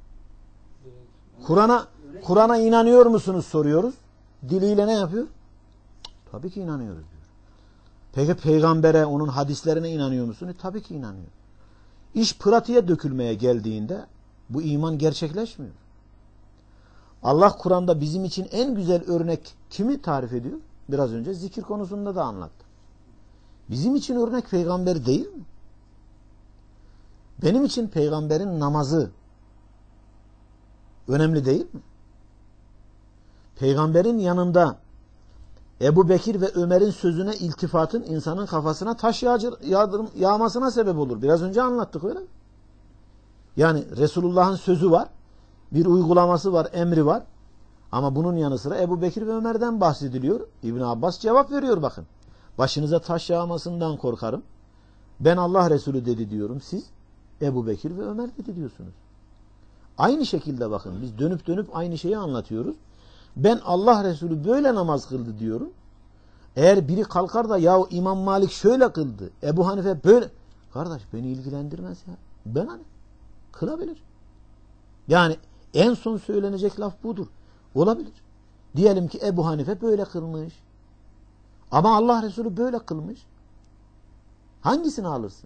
Kur'an'a inanıyor musunuz soruyoruz. Diliyle ne yapıyor? Tabii ki inanıyoruz diyor. Peki peygambere, onun hadislerine inanıyor musunuz? Tabii ki inanıyor. İş pratiğe dökülmeye geldiğinde bu iman gerçekleşmiyor. Allah Kur'an'da bizim için en güzel örnek kimi tarif ediyor? Biraz önce zikir konusunda da anlattı. Bizim için örnek peygamber değil mi? Benim için peygamberin namazı önemli değil mi? Peygamberin yanında Ebu Bekir ve Ömer'in sözüne iltifatın insanın kafasına taş yağmasına sebep olur. Biraz önce anlattık öyle mi? Yani Resulullah'ın sözü var, bir uygulaması var, emri var. Ama bunun yanı sıra Ebu Bekir ve Ömer'den bahsediliyor. İbn Abbas cevap veriyor bakın. Başınıza taş yağmasından korkarım. Ben Allah Resulü dedi diyorum. Siz Ebu Bekir ve Ömer dedi diyorsunuz. Aynı şekilde bakın biz dönüp dönüp aynı şeyi anlatıyoruz. Ben Allah Resulü böyle namaz kıldı diyorum. Eğer biri kalkar da ya İmam Malik şöyle kıldı, Ebu Hanife böyle. Kardeş beni ilgilendirmez ya. Ben hani kılabilir. Yani en son söylenecek laf budur. Olabilir. Diyelim ki Ebu Hanife böyle kılmış. Ama Allah Resulü böyle kılmış. Hangisini alırsın?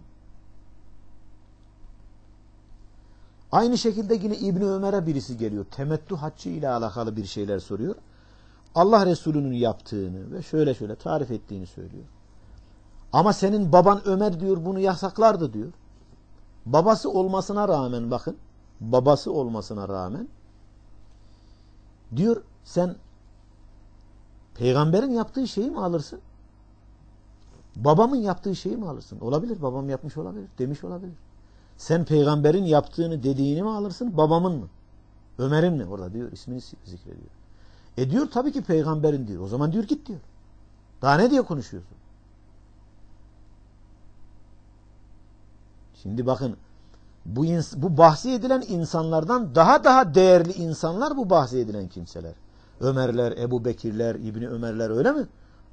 Aynı şekilde yine İbni Ömer'e birisi geliyor. Temettü haccı ile alakalı bir şeyler soruyor. Allah Resulü'nün yaptığını ve şöyle şöyle tarif ettiğini söylüyor. Ama senin baban Ömer diyor bunu yasaklardı diyor. Babası olmasına rağmen bakın. Babası olmasına rağmen diyor sen peygamberin yaptığı şeyi mi alırsın? Babamın yaptığı şeyi mi alırsın? Olabilir. Babam yapmış olabilir. Demiş olabilir. Sen peygamberin yaptığını dediğini mi alırsın? Babamın mı? Ömer'in mi? Orada diyor ismini zikrediyor. Diyor tabii ki peygamberin diyor. O zaman diyor git diyor. Daha ne diye konuşuyorsun? Şimdi bakın bu bahsi edilen insanlardan daha değerli insanlar bu bahsi edilen kimseler. Ömerler, Ebu Bekirler, İbni Ömerler öyle mi?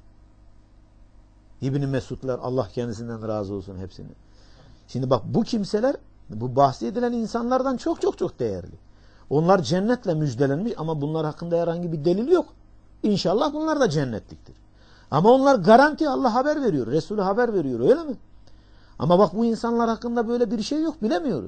İbni Mesudlar Allah kendisinden razı olsun hepsini. Şimdi bak bu kimseler bu bahsi edilen insanlardan çok değerli. Onlar cennetle müjdelenmiş ama bunlar hakkında herhangi bir delil yok. İnşallah bunlar da cennetliktir. Ama onlar garanti Allah haber veriyor. Resulü haber veriyor öyle mi? Ama bak bu insanlar hakkında böyle bir şey yok bilemiyoruz.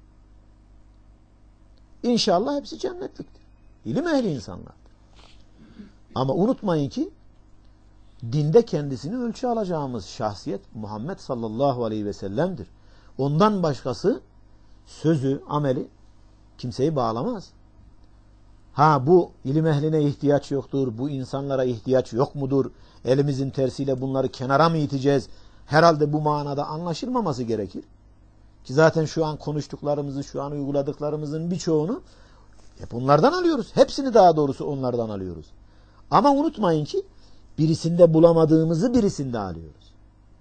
İnşallah hepsi cennetliktir. İlim ehli insanlardır. Ama unutmayın ki dinde kendisini ölçü alacağımız şahsiyet Muhammed sallallahu aleyhi ve sellem'dir. Ondan başkası sözü, ameli kimseyi bağlamaz. Ha bu ilim ehline ihtiyaç yoktur, bu insanlara ihtiyaç yok mudur? Elimizin tersiyle bunları kenara mı iteceğiz? Herhalde bu manada anlaşılmaması gerekir. Ki zaten şu an konuştuklarımızı, şu an uyguladıklarımızın birçoğunu hep onlardan alıyoruz. Hepsini daha doğrusu onlardan alıyoruz. Ama unutmayın ki birisinde bulamadığımızı birisinde alıyoruz.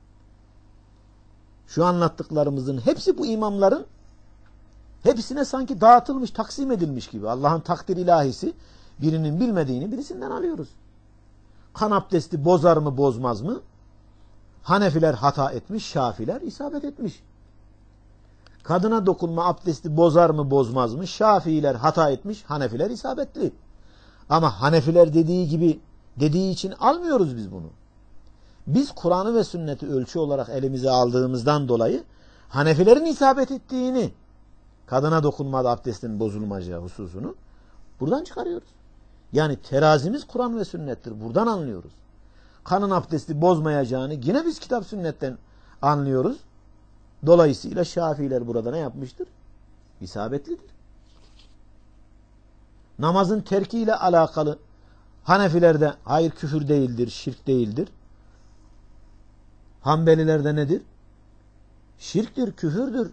Şu anlattıklarımızın hepsi bu imamların hepsine sanki dağıtılmış, taksim edilmiş gibi. Allah'ın takdir ilahisi birinin bilmediğini birisinden alıyoruz. Kan abdesti bozar mı bozmaz mı? Hanefiler hata etmiş, Şafiler isabet etmiş. Kadına dokunma abdesti bozar mı bozmaz mı? Şafiiler hata etmiş, Hanefiler isabetli. Ama Hanefiler dediği için almıyoruz biz bunu. Biz Kur'an'ı ve sünneti ölçü olarak elimize aldığımızdan dolayı Hanefilerin isabet ettiğini, kadına dokunmada abdestin bozulmayacağı hususunu buradan çıkarıyoruz. Yani terazimiz Kur'an ve sünnettir. Buradan anlıyoruz. Kanın abdesti bozmayacağını yine biz kitap sünnetten anlıyoruz. Dolayısıyla Şafiiler burada ne yapmıştır? İsabetlidir. Namazın terkiyle alakalı Hanefilerde hayır küfür değildir, şirk değildir. Hanbelilerde nedir? Şirktir, küfürdür.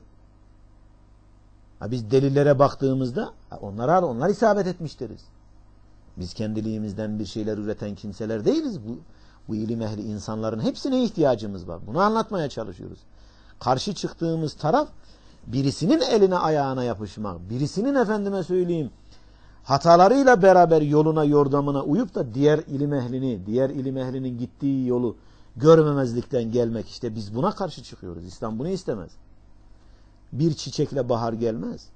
Biz delillere baktığımızda onlar isabet etmiş deriz. Biz kendiliğimizden bir şeyler üreten kimseler değiliz. Bu ilim ehli insanların hepsine ihtiyacımız var. Bunu anlatmaya çalışıyoruz. Karşı çıktığımız taraf birisinin eline ayağına yapışmak, birisinin efendime söyleyeyim hatalarıyla beraber yoluna yordamına uyup da diğer ilim ehlinin gittiği yolu görmemezlikten gelmek, işte biz buna karşı çıkıyoruz. İslam bunu istemez. Bir çiçekle bahar gelmez.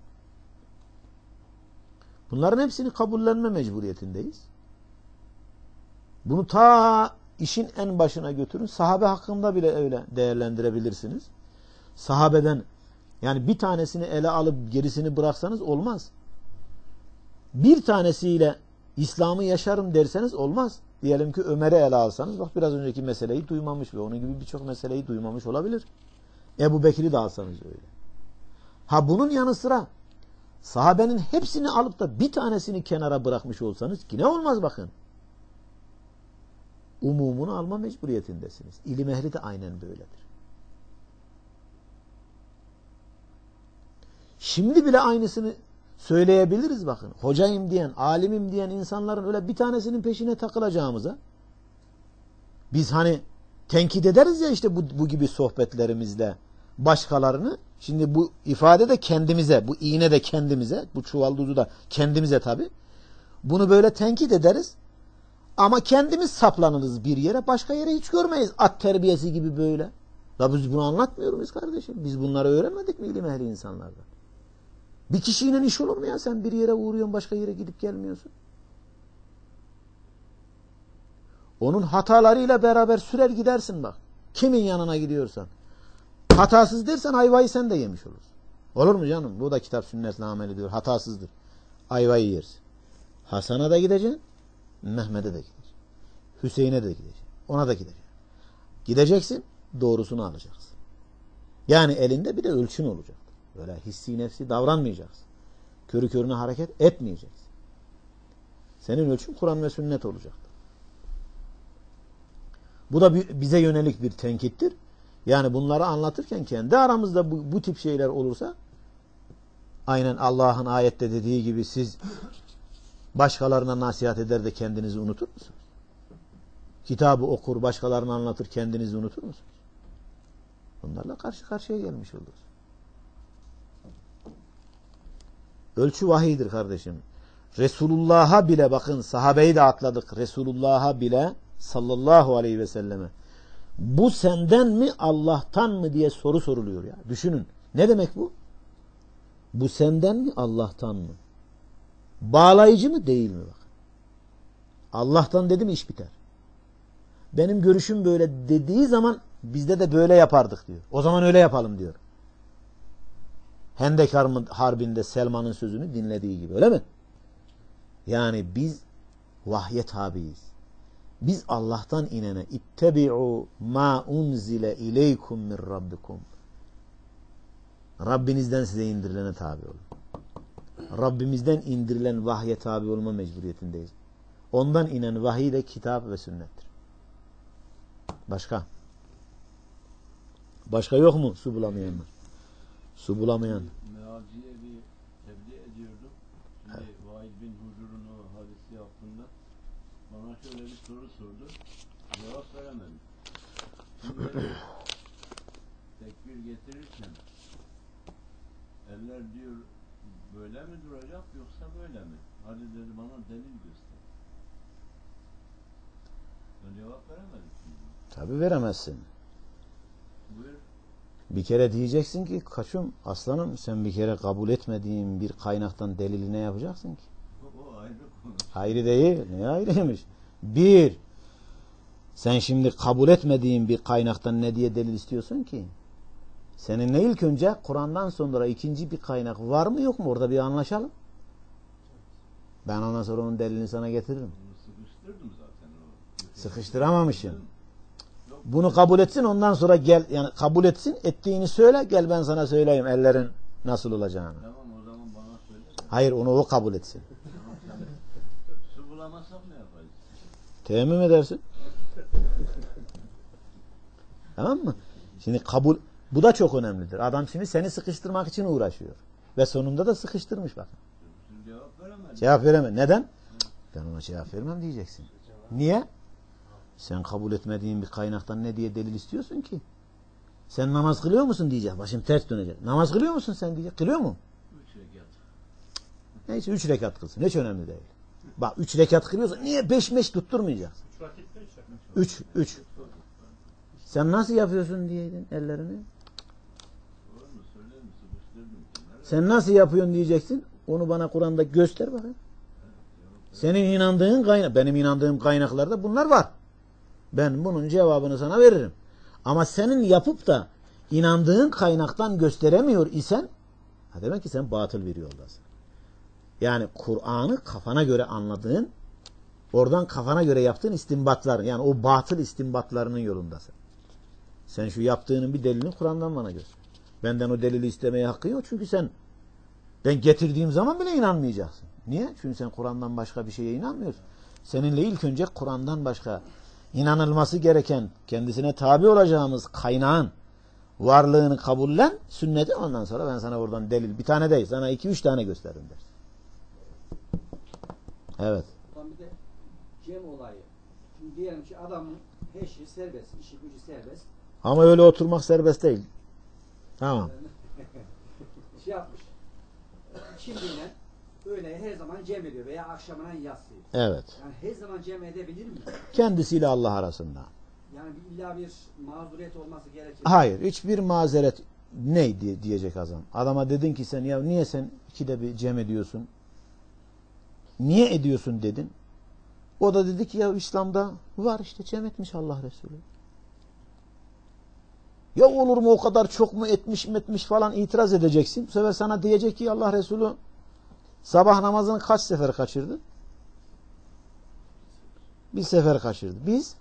Bunların hepsini kabullenme mecburiyetindeyiz. Bunu ta işin en başına götürün. Sahabe hakkında bile öyle değerlendirebilirsiniz. Sahabeden yani bir tanesini ele alıp gerisini bıraksanız olmaz. Bir tanesiyle İslam'ı yaşarım derseniz olmaz. Diyelim ki Ömer'i ele alsanız, bak biraz önceki meseleyi duymamış ve onun gibi birçok meseleyi duymamış olabilir. Ebu Bekir'i de alsanız öyle. Ha bunun yanı sıra sahabenin hepsini alıp da bir tanesini kenara bırakmış olsanız yine olmaz bakın. Umumunu alma mecburiyetindesiniz. İlim ehli de aynen böyledir. Şimdi bile aynısını söyleyebiliriz bakın. Hocayım diyen, alimim diyen insanların öyle bir tanesinin peşine takılacağımıza biz hani tenkit ederiz ya işte bu gibi sohbetlerimizle başkalarını. Şimdi bu ifade de kendimize, bu iğne de kendimize, bu çuvalduzu da kendimize tabi. Bunu böyle tenkit ederiz. Ama kendimiz saplanırız bir yere, başka yere hiç görmeyiz. At terbiyesi gibi böyle. Da biz bunu anlatmıyor muyuz kardeşim? Biz bunları öğrenmedik mi ilim ehli insanlardan? Bir kişiyle iş olur mu ya? Sen bir yere uğruyorsun, başka yere gidip gelmiyorsun. Onun hatalarıyla beraber sürer gidersin bak. Kimin yanına gidiyorsan. Hatasız dersen ayvayı sen de yemiş olursun. Olur mu canım? Bu da kitap sünnetle amel ediyor. Hatasızdır. Ayvayı yersin. Hasan'a da gideceksin. Mehmet'e de gideceksin. Hüseyin'e de gideceksin. Ona da gideceksin. Gideceksin. Doğrusunu alacaksın. Yani elinde bir de ölçün olacak. Böyle hissi nefsi davranmayacaksın. Körü körüne hareket etmeyeceksin. Senin ölçün Kur'an ve sünnet olacak. Bu da bize yönelik bir tenkittir. Yani bunları anlatırken kendi aramızda bu tip şeyler olursa aynen Allah'ın ayette dediği gibi siz başkalarına nasihat eder de kendinizi unutur musunuz? Kitabı okur, başkalarına anlatır, kendinizi unutur musunuz? Bunlarla karşı karşıya gelmiş oluruz. Ölçü vahiydir kardeşim. Resulullah'a bile bakın sahabeyi de atladık. Resulullah'a bile sallallahu aleyhi ve selleme bu senden mi Allah'tan mı diye soru soruluyor ya. Düşünün. Ne demek bu? Bu senden mi Allah'tan mı? Bağlayıcı mı değil mi bak? Allah'tan dedim iş biter. Benim görüşüm böyle dediği zaman bizde de böyle yapardık diyor. O zaman öyle yapalım diyor. Hendek Harbi'nde Selman'ın sözünü dinlediği gibi öyle mi? Yani biz vahye tabiiz. Biz Allah'tan inene ittebi'u ma unzile ileykum min rabbikum. Rabbinizden size indirilene tabi olun. Rabbimizden indirilen vahye tabi olma mecburiyetindeyiz. Ondan inen vahiy de kitap ve sünnettir. Başka? Başka yok mu su bulamayanlar? Su bulamayan. Meaciye bir tebliğ ediyordum. Şimdi Vaiz bin Huzur'un o hadisi hakkında bana şöyle bir soru sordu. Cevap veremedim. Şimdi tekbir getirirken eller diyor böyle mi duracak yoksa böyle mi? Hadi dedi bana delil göster. Ben cevap veremedim. Tabii veremezsin. Buyur. Bir kere diyeceksin ki kaçım aslanım sen bir kere kabul etmediğin bir kaynaktan delili ne yapacaksın ki? O ayrı konu. Ayrı değil. Ne ayrıymış? Bir, sen şimdi kabul etmediğin bir kaynaktan ne diye delil istiyorsun ki? Seninle ilk önce Kur'an'dan sonra ikinci bir kaynak var mı yok mu? Orada bir anlaşalım. Ben ondan sonra onun delilini sana getiririm. Onu sıkıştırdım zaten. Sıkıştıramamışsın. Bunu kabul etsin ondan sonra gel yani kabul etsin ettiğini söyle gel ben sana söyleyeyim ellerin nasıl olacağını. Tamam o zaman bana söyle. Hayır onu o kabul etsin. Su bulamazsam ne yapacağız? Teyemmüm edersin. Tamam mı? Şimdi kabul bu da çok önemlidir. Adam şimdi seni sıkıştırmak için uğraşıyor. Ve sonunda da sıkıştırmış bakın. Cevap veremez. Cevap veremez. Neden? Ben ona cevap vermem diyeceksin. Niye? Sen kabul etmediğin bir kaynaktan ne diye delil istiyorsun ki? Sen namaz kılıyor musun diyecek. Başım ters dönecek. Namaz kılıyor musun sen diyecek. Kılıyor mu? 3 rekat. Neyse 3 rekat kılsın. Hiç önemli değil. Bak 3 rekat kılıyorsan niye 5 tutturmayacaksın? 3. Sen nasıl yapıyorsun diyeydin ellerini? Sen nasıl yapıyorsun diyeceksin. Onu bana Kur'an'da göster bakayım. Senin inandığın kaynak, benim inandığım kaynaklarda bunlar var. Ben bunun cevabını sana veririm. Ama senin yapıp da inandığın kaynaktan gösteremiyor isen demek ki sen batıl bir yoldasın. Yani Kur'an'ı kafana göre anladığın, oradan kafana göre yaptığın istinbatlar, yani o batıl istinbatlarının yolundasın. Sen şu yaptığının bir delilini Kur'an'dan bana göster. Benden o delili istemeye hakkın yok. Çünkü sen ben getirdiğim zaman bile inanmayacaksın. Niye? Çünkü sen Kur'an'dan başka bir şeye inanmıyorsun. Seninle ilk önce Kur'an'dan başka inanılması gereken, kendisine tabi olacağımız kaynağın varlığını kabullen, sünneti, ondan sonra ben sana oradan delil, bir tane değil, sana 2-3 tane gösteririm dersin. Evet. Bir de cem olayı. Şimdi diyelim ki adamın her şeyi serbest, işi gücü serbest. Ama öyle oturmak serbest değil. Tamam. Şey yapmış. Şimdiyle öğleye her zaman cem ediyor veya akşamına yatsıyor. Evet. Yani her zaman cem edebilir mi? Kendisiyle Allah arasında. Yani illa bir mazuriyet olması gerekir. Hayır. Hiçbir mazeret neydi diyecek adam. Adama dedin ki sen, ya niye sen ikide bir cem ediyorsun? Niye ediyorsun dedin. O da dedi ki ya İslam'da var işte, cem etmiş Allah Resulü. Ya olur mu, o kadar çok mu etmiş falan itiraz edeceksin. Bu sefer sana diyecek ki Allah Resulü sabah namazını kaç sefer kaçırdı? Bir sefer kaçırdı. Biz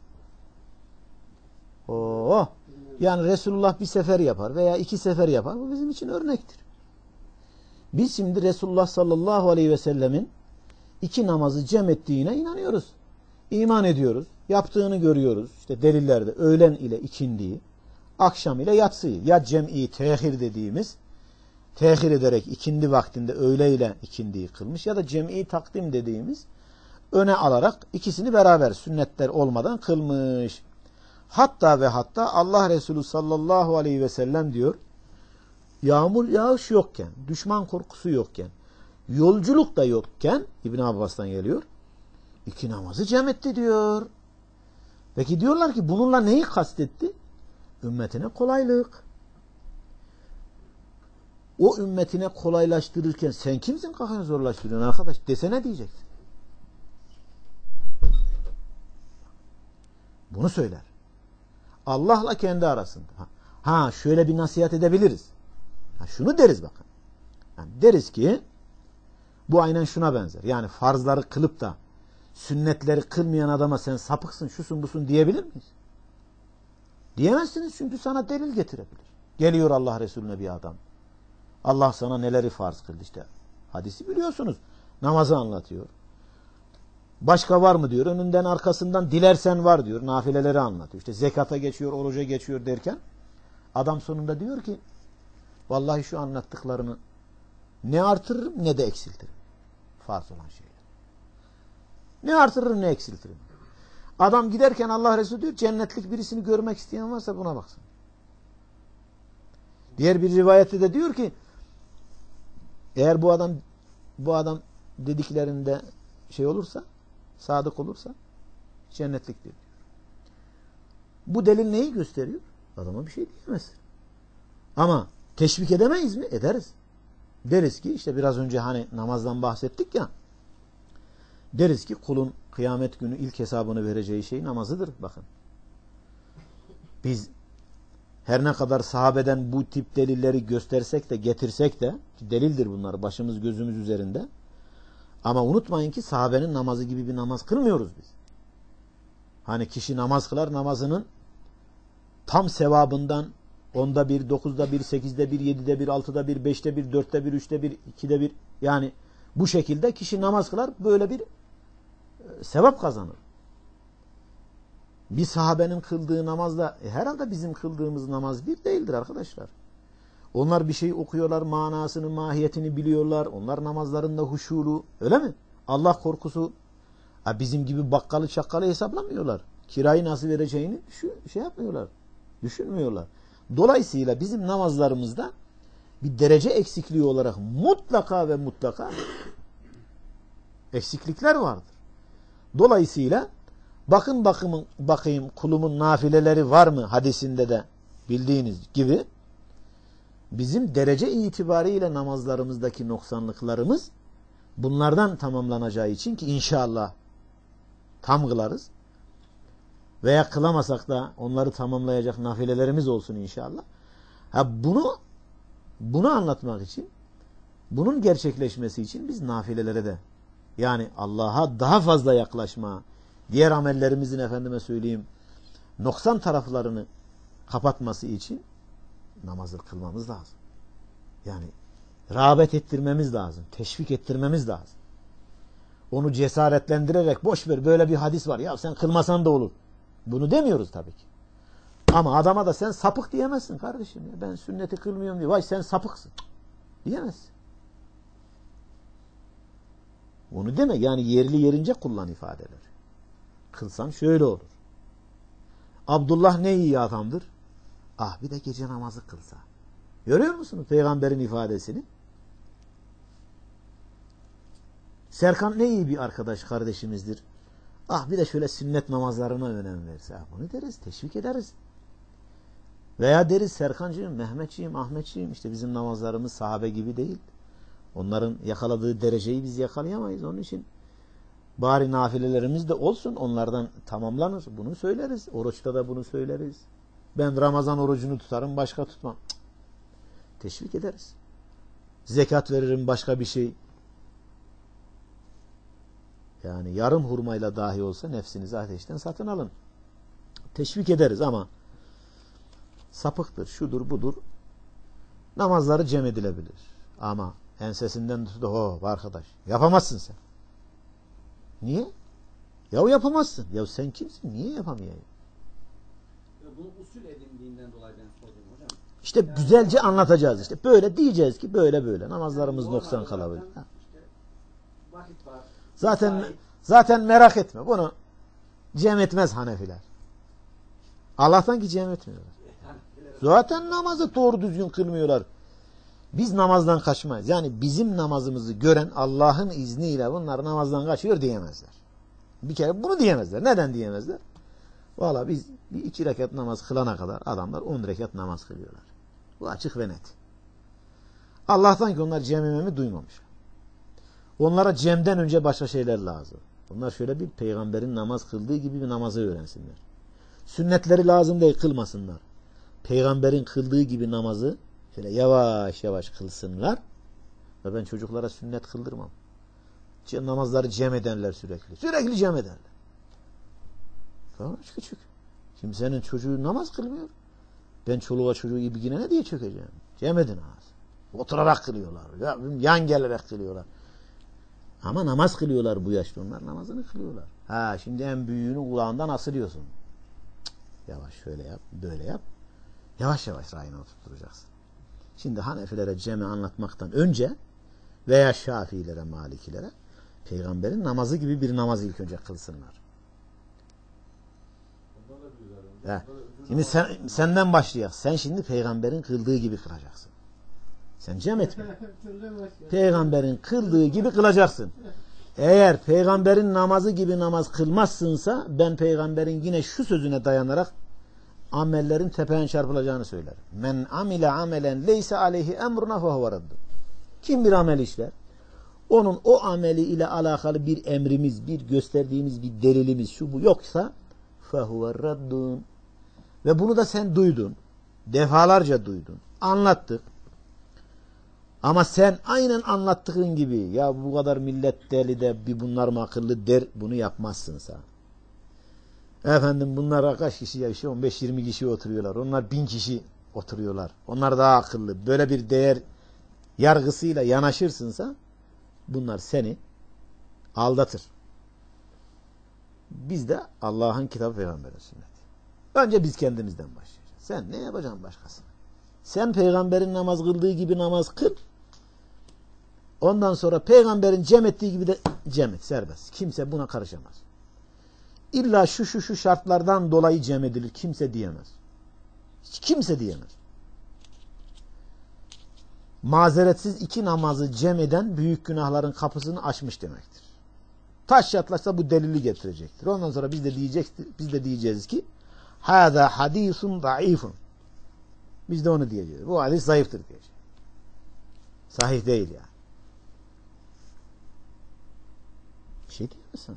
yani Resulullah bir sefer yapar veya 2 sefer yapar. Bu bizim için örnektir. Biz şimdi Resulullah sallallahu aleyhi ve sellemin 2 namazı cem ettiğine inanıyoruz. İman ediyoruz. Yaptığını görüyoruz. İşte delillerde öğlen ile ikindiyi, akşam ile yatsıyı, ya cem'i tehir dediğimiz, tehir ederek ikindi vaktinde öğle ile ikindiyi kılmış, ya da cem'i takdim dediğimiz, öne alarak ikisini beraber sünnetler olmadan kılmış. Hatta ve hatta Allah Resulü sallallahu aleyhi ve sellem diyor, yağmur yağış yokken, düşman korkusu yokken, yolculuk da yokken, İbn Abbas'tan geliyor, 2 namazı cem etti diyor. Peki diyorlar ki bununla neyi kastetti? Ümmetine kolaylık. O ümmetine kolaylaştırırken sen kimsin kalkın zorlaştırıyorsun arkadaş desene diyeceksin. Bunu söyler. Allah'la kendi arasında. Şöyle bir nasihat edebiliriz. Şunu deriz bakın. Yani deriz ki bu aynen şuna benzer. Yani farzları kılıp da sünnetleri kılmayan adama sen sapıksın, şusun busun diyebilir miyiz? Diyemezsiniz çünkü sana delil getirebilir. Geliyor Allah Resulüne bir adam. Allah sana neleri farz kıldı işte. Hadisi biliyorsunuz. Namazı anlatıyor. Başka var mı diyor. Önünden arkasından dilersen var diyor. Nafileleri anlatıyor. İşte zekata geçiyor, oruca geçiyor derken adam sonunda diyor ki vallahi şu anlattıklarını ne artırırım ne de eksiltirim. Farz olan şeyler. Ne artırırım ne eksiltirim. Adam giderken Allah Resulü diyor cennetlik birisini görmek isteyen varsa buna baksın. Diğer bir rivayette de diyor ki eğer bu adam dediklerinde şey olursa, sadık olursa cennetliktir diyor. Bu delil neyi gösteriyor? Adama bir şey diyemezsin. Ama teşvik edemeyiz mi? Ederiz. Deriz ki işte biraz önce hani namazdan bahsettik ya. Deriz ki kulun kıyamet günü ilk hesabını vereceği şey namazıdır. Bakın. Biz her ne kadar sahabeden bu tip delilleri göstersek de getirsek de delildir bunlar başımız gözümüz üzerinde. Ama unutmayın ki sahabenin namazı gibi bir namaz kılmıyoruz biz. Hani kişi namaz kılar, namazının tam sevabından 10'da 1, 9'da 1, 8'de 1, 7'de 1, 6'da 1, 5'te 1, 4'te 1, 3'te 1, 2'de 1 yani bu şekilde kişi namaz kılar böyle bir sevap kazanır. Bir sahabenin kıldığı namazla herhalde bizim kıldığımız namaz bir değildir arkadaşlar. Onlar bir şey okuyorlar, manasını, mahiyetini biliyorlar. Onlar namazlarında huşulu, öyle mi? Allah korkusu. Bizim gibi bakkalı çakkalı hesaplamıyorlar. Kirayı nasıl vereceğini şey yapmıyorlar. Düşünmüyorlar. Dolayısıyla bizim namazlarımızda bir derece eksikliği olarak mutlaka ve mutlaka eksiklikler vardır. Dolayısıyla bakayım kulumun nafileleri var mı hadisinde de bildiğiniz gibi bizim derece itibariyle namazlarımızdaki noksanlıklarımız bunlardan tamamlanacağı için ki inşallah tam kılarız veya kılamasak da onları tamamlayacak nafilelerimiz olsun inşallah. Bunu anlatmak için, bunun gerçekleşmesi için biz nafilelere de yani Allah'a daha fazla yaklaşma, diğer amellerimizin efendime söyleyeyim noksan taraflarını kapatması için namazı kılmamız lazım. Yani rağbet ettirmemiz lazım. Teşvik ettirmemiz lazım. Onu cesaretlendirerek boş ver böyle bir hadis var ya sen kılmasan da olur. Bunu demiyoruz tabii ki. Ama adama da sen sapık diyemezsin kardeşim. Ya. Ben sünneti kılmıyorum diye. Vay sen sapıksın. Diyemezsin. Onu deme. Yani yerli yerince kullan ifadeleri. Kılsan şöyle olur. Abdullah ne iyi adamdır. Ah bir de gece namazı kılsa. Görüyor musunuz peygamberin ifadesini? Serkan ne iyi bir arkadaş kardeşimizdir. Ah bir de şöyle sünnet namazlarına önem verse. Bunu deriz, teşvik ederiz. Veya deriz Serkancığım, Mehmetçiğim, Ahmetçiğim işte bizim namazlarımız sahabe gibi değil. Onların yakaladığı dereceyi biz yakalayamayız. Onun için bari nafilelerimiz de olsun onlardan tamamlanır. Bunu söyleriz. Oruçta da bunu söyleriz. Ben Ramazan orucunu tutarım başka tutmam. Teşvik ederiz. Zekat veririm başka bir şey. Yani yarım hurmayla dahi olsa nefsinizi ateşten satın alın. Teşvik ederiz ama sapıktır, şudur, budur. Namazları cem edilebilir. Ama ensesinden tutup arkadaş yapamazsın sen. Niye? Ya yapamazsın. Ya sen kimsin? Niye yapamayayım? Bunu usul edindiğinden dolayı ben sordum hocam. İşte yani güzelce anlatacağız işte. Böyle diyeceğiz ki böyle. Namazlarımız yani noksan kalabilir. İşte vakit var. Zaten merak etme. Bunu cem etmez Hanefiler. Allah'tan ki cem etmiyorlar. Zaten namazı doğru düzgün kılmıyorlar. Biz namazdan kaçmayız. Yani bizim namazımızı gören Allah'ın izniyle bunlar namazdan kaçıyor diyemezler. Bir kere bunu diyemezler. Neden diyemezler? Valla biz bir 2 rekat namaz kılana kadar adamlar 10 rekat namaz kılıyorlar. Bu açık ve net. Allah'tan ki onlar cemimemi duymamış. Onlara cemden önce başka şeyler lazım. Onlar şöyle bir peygamberin namaz kıldığı gibi bir namazı öğrensinler. Sünnetleri lazım değil kılmasınlar. Peygamberin kıldığı gibi namazı şöyle yavaş yavaş kılsınlar. Ve ben çocuklara sünnet kıldırmam. Namazları cem ederler sürekli. Sürekli cem ederler. Tamam küçük. Şimdi senin çocuğun namaz kılmıyor. Ben çoluğa çocuğu gibi yine ne diye çökeceğim? Cem edin ağzı. Oturarak kılıyorlar. Yan gelerek kılıyorlar. Ama namaz kılıyorlar bu yaşta. Onlar namazını kılıyorlar. Şimdi en büyüğünün kulağından asılıyorsun. Yavaş şöyle yap, böyle yap. Yavaş yavaş rayına oturtacaksın. Şimdi Hanefilere cemi anlatmaktan önce veya Şafiilere, Malikilere peygamberin namazı gibi bir namaz ilk önce kılsınlar. Şimdi senden başlayacak. Sen şimdi peygamberin kıldığı gibi kılacaksın. Sen cem etme. Peygamberin kıldığı gibi kılacaksın. Eğer peygamberin namazı gibi namaz kılmazsınsa ben peygamberin yine şu sözüne dayanarak amellerin tepeden çarpılacağını söylerim. Men amile amelen leyse aleyhi emruna fehuve raddun. Kim bir amel işler? Onun o ameli ile alakalı bir emrimiz, bir gösterdiğimiz bir delilimiz şu bu yoksa fehuve raddun. Ve bunu da sen duydun. Defalarca duydun. Anlattık. Ama sen aynen anlattığın gibi ya bu kadar millet deli de bir bunlar mı akıllı der bunu yapmazsın sen. Efendim bunlar kaç kişi yaşıyor? 15-20 kişi oturuyorlar. Onlar 1000 kişi oturuyorlar. Onlar daha akıllı. Böyle bir değer yargısıyla yanaşırsınsa bunlar seni aldatır. Biz de Allah'ın kitabı peygamberin sünneti. Önce biz kendimizden başlayacağız. Sen ne yapacaksın başkasına? Sen peygamberin namaz kıldığı gibi namaz kıl. Ondan sonra peygamberin cem ettiği gibi de cem et. Serbest. Kimse buna karışamaz. İlla şu şartlardan dolayı cem edilir. Kimse diyemez. Hiç kimse diyemez. Mazeretsiz 2 namazı cem eden büyük günahların kapısını açmış demektir. Taş çatlarsa bu delili getirecektir. Ondan sonra biz de diyeceğiz ki hâzâ hadîsun zayıfun. Biz de onu diyeceğiz. Bu hadis zayıftır diyeceğiz. Sahih değil yani. Bir şey diyemezsin.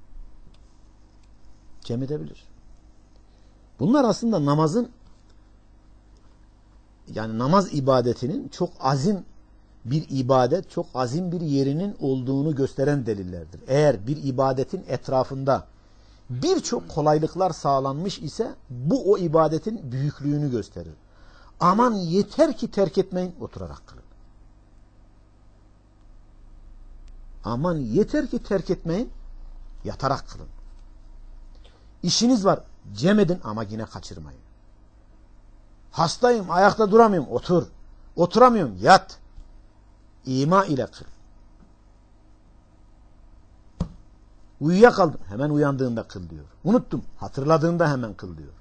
Cem edebilir. Bunlar aslında namazın yani namaz ibadetinin çok azim bir ibadet, çok azim bir yerinin olduğunu gösteren delillerdir. Eğer bir ibadetin etrafında birçok kolaylıklar sağlanmış ise bu o ibadetin büyüklüğünü gösterir. Aman yeter ki terk etmeyin, oturarak kılın. Aman yeter ki terk etmeyin, yatarak kılın. İşiniz var, cem edin ama yine kaçırmayın. Hastayım, ayakta duramıyorum, otur. Oturamıyorum, yat. İma ile kıl. Uyuyakaldım, hemen uyandığında kıl diyor. Unuttum, hatırladığında hemen kıl diyor.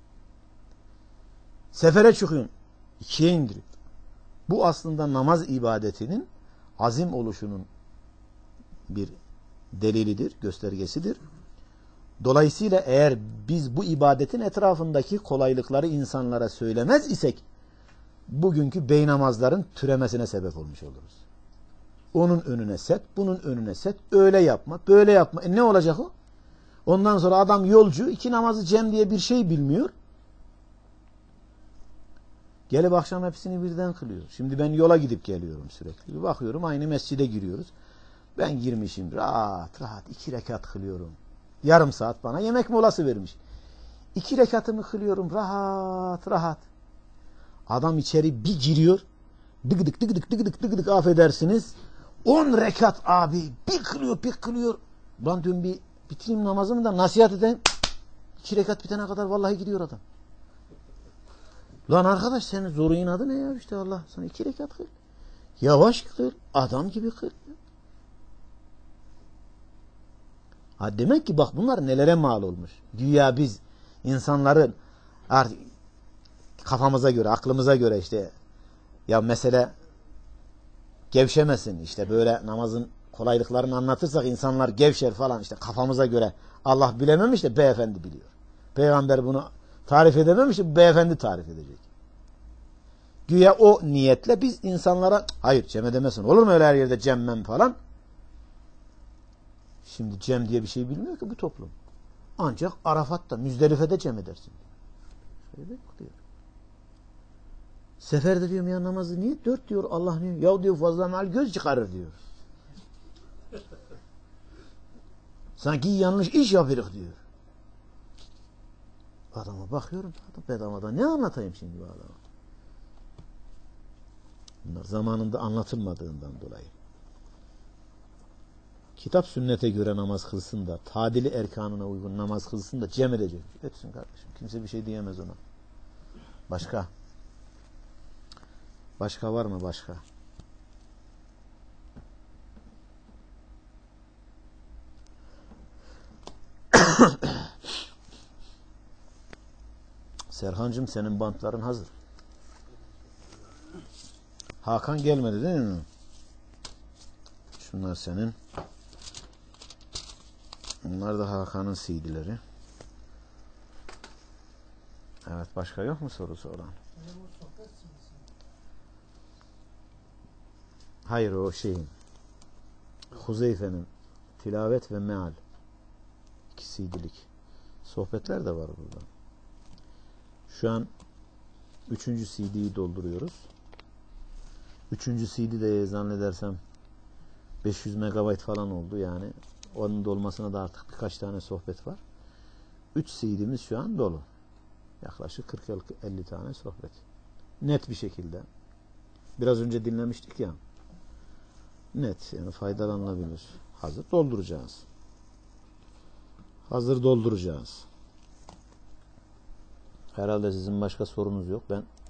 Sefere çıkıyorsun, 2'ye indir. Bu aslında namaz ibadetinin azim oluşunun bir delilidir, göstergesidir. Dolayısıyla eğer biz bu ibadetin etrafındaki kolaylıkları insanlara söylemez isek, bugünkü bey namazların türemesine sebep olmuş oluruz. Onun önüne set, bunun önüne set, öyle yapma, böyle yapma. Ne olacak o? Ondan sonra adam yolcu, 2 namazı cem diye bir şey bilmiyor. Gelip akşam hepsini birden kılıyor. Şimdi ben yola gidip geliyorum sürekli. Bakıyorum aynı mescide giriyoruz. Ben girmişim rahat rahat 2 rekat kılıyorum. Yarım saat bana yemek molası vermiş. 2 rekatımı kılıyorum rahat rahat. Adam içeri bir giriyor. Dıgıdık dıgıdık dıgıdık dıgıdık affedersiniz. 10 rekat abi bir kılıyor bir kılıyor. Ulan diyorum bir bitireyim namazımı da nasihat edeyim. 2 rekat bitene kadar vallahi gidiyor adam. Lan arkadaş senin zorun adı ne ya işte Allah sana 2 rekat kıl. Yavaş kıl. Adam gibi kıl. Ha demek ki bak bunlar nelere mal olmuş. Güya biz insanların artık kafamıza göre, aklımıza göre işte ya mesele gevşemesin işte böyle namazın kolaylıklarını anlatırsak insanlar gevşer falan işte kafamıza göre Allah bilememiş de beyefendi biliyor. Peygamber bunu tarif edememiş de beyefendi tarif edecek. Güya o niyetle biz insanlara hayır cem edemesin. Olur mu öyle her yerde cemmem falan? Şimdi cem diye bir şey bilmiyor ki bu toplum. Ancak Arafat'ta, Müzdelife'de cem edersin. Şöyle diyor. Seferde diyorum ya namazı niye 4 diyor Allah diyor. Ya diyor fazla mal göz çıkarır diyor. Sanki yanlış iş yapıyoruz diyor. Adama bakıyorum. Bedavada ne anlatayım şimdi bu adama? Bunlar zamanında anlatılmadığından dolayı. Kitap sünnete göre namaz kılsın da, tadili erkanına uygun namaz kılsın da cem edecek. Etsin kardeşim. Kimse bir şey diyemez ona. Başka? Başka var mı başka? Serhancığım senin bantların hazır. Hakan gelmedi değil mi? Şunlar senin. Bunlar da Hakan'ın CD'leri. Evet başka yok mu sorusu olan? Hayır o şeyin. Huzeyfe'nin Tilavet ve Meal. 2 CD'lik. Sohbetler de var burada. Şu an 3. CD'yi dolduruyoruz. 3. CD de zannedersem 500 MB falan oldu yani. Onun dolmasına da artık birkaç tane sohbet var. 3 CD'miz şu an dolu. Yaklaşık 40-50 tane sohbet. Net bir şekilde. Biraz önce dinlemiştik ya. Net yani faydalanılabilir. Hazır dolduracağız. Hazır dolduracağız. Herhalde sizin başka sorunuz yok. Ben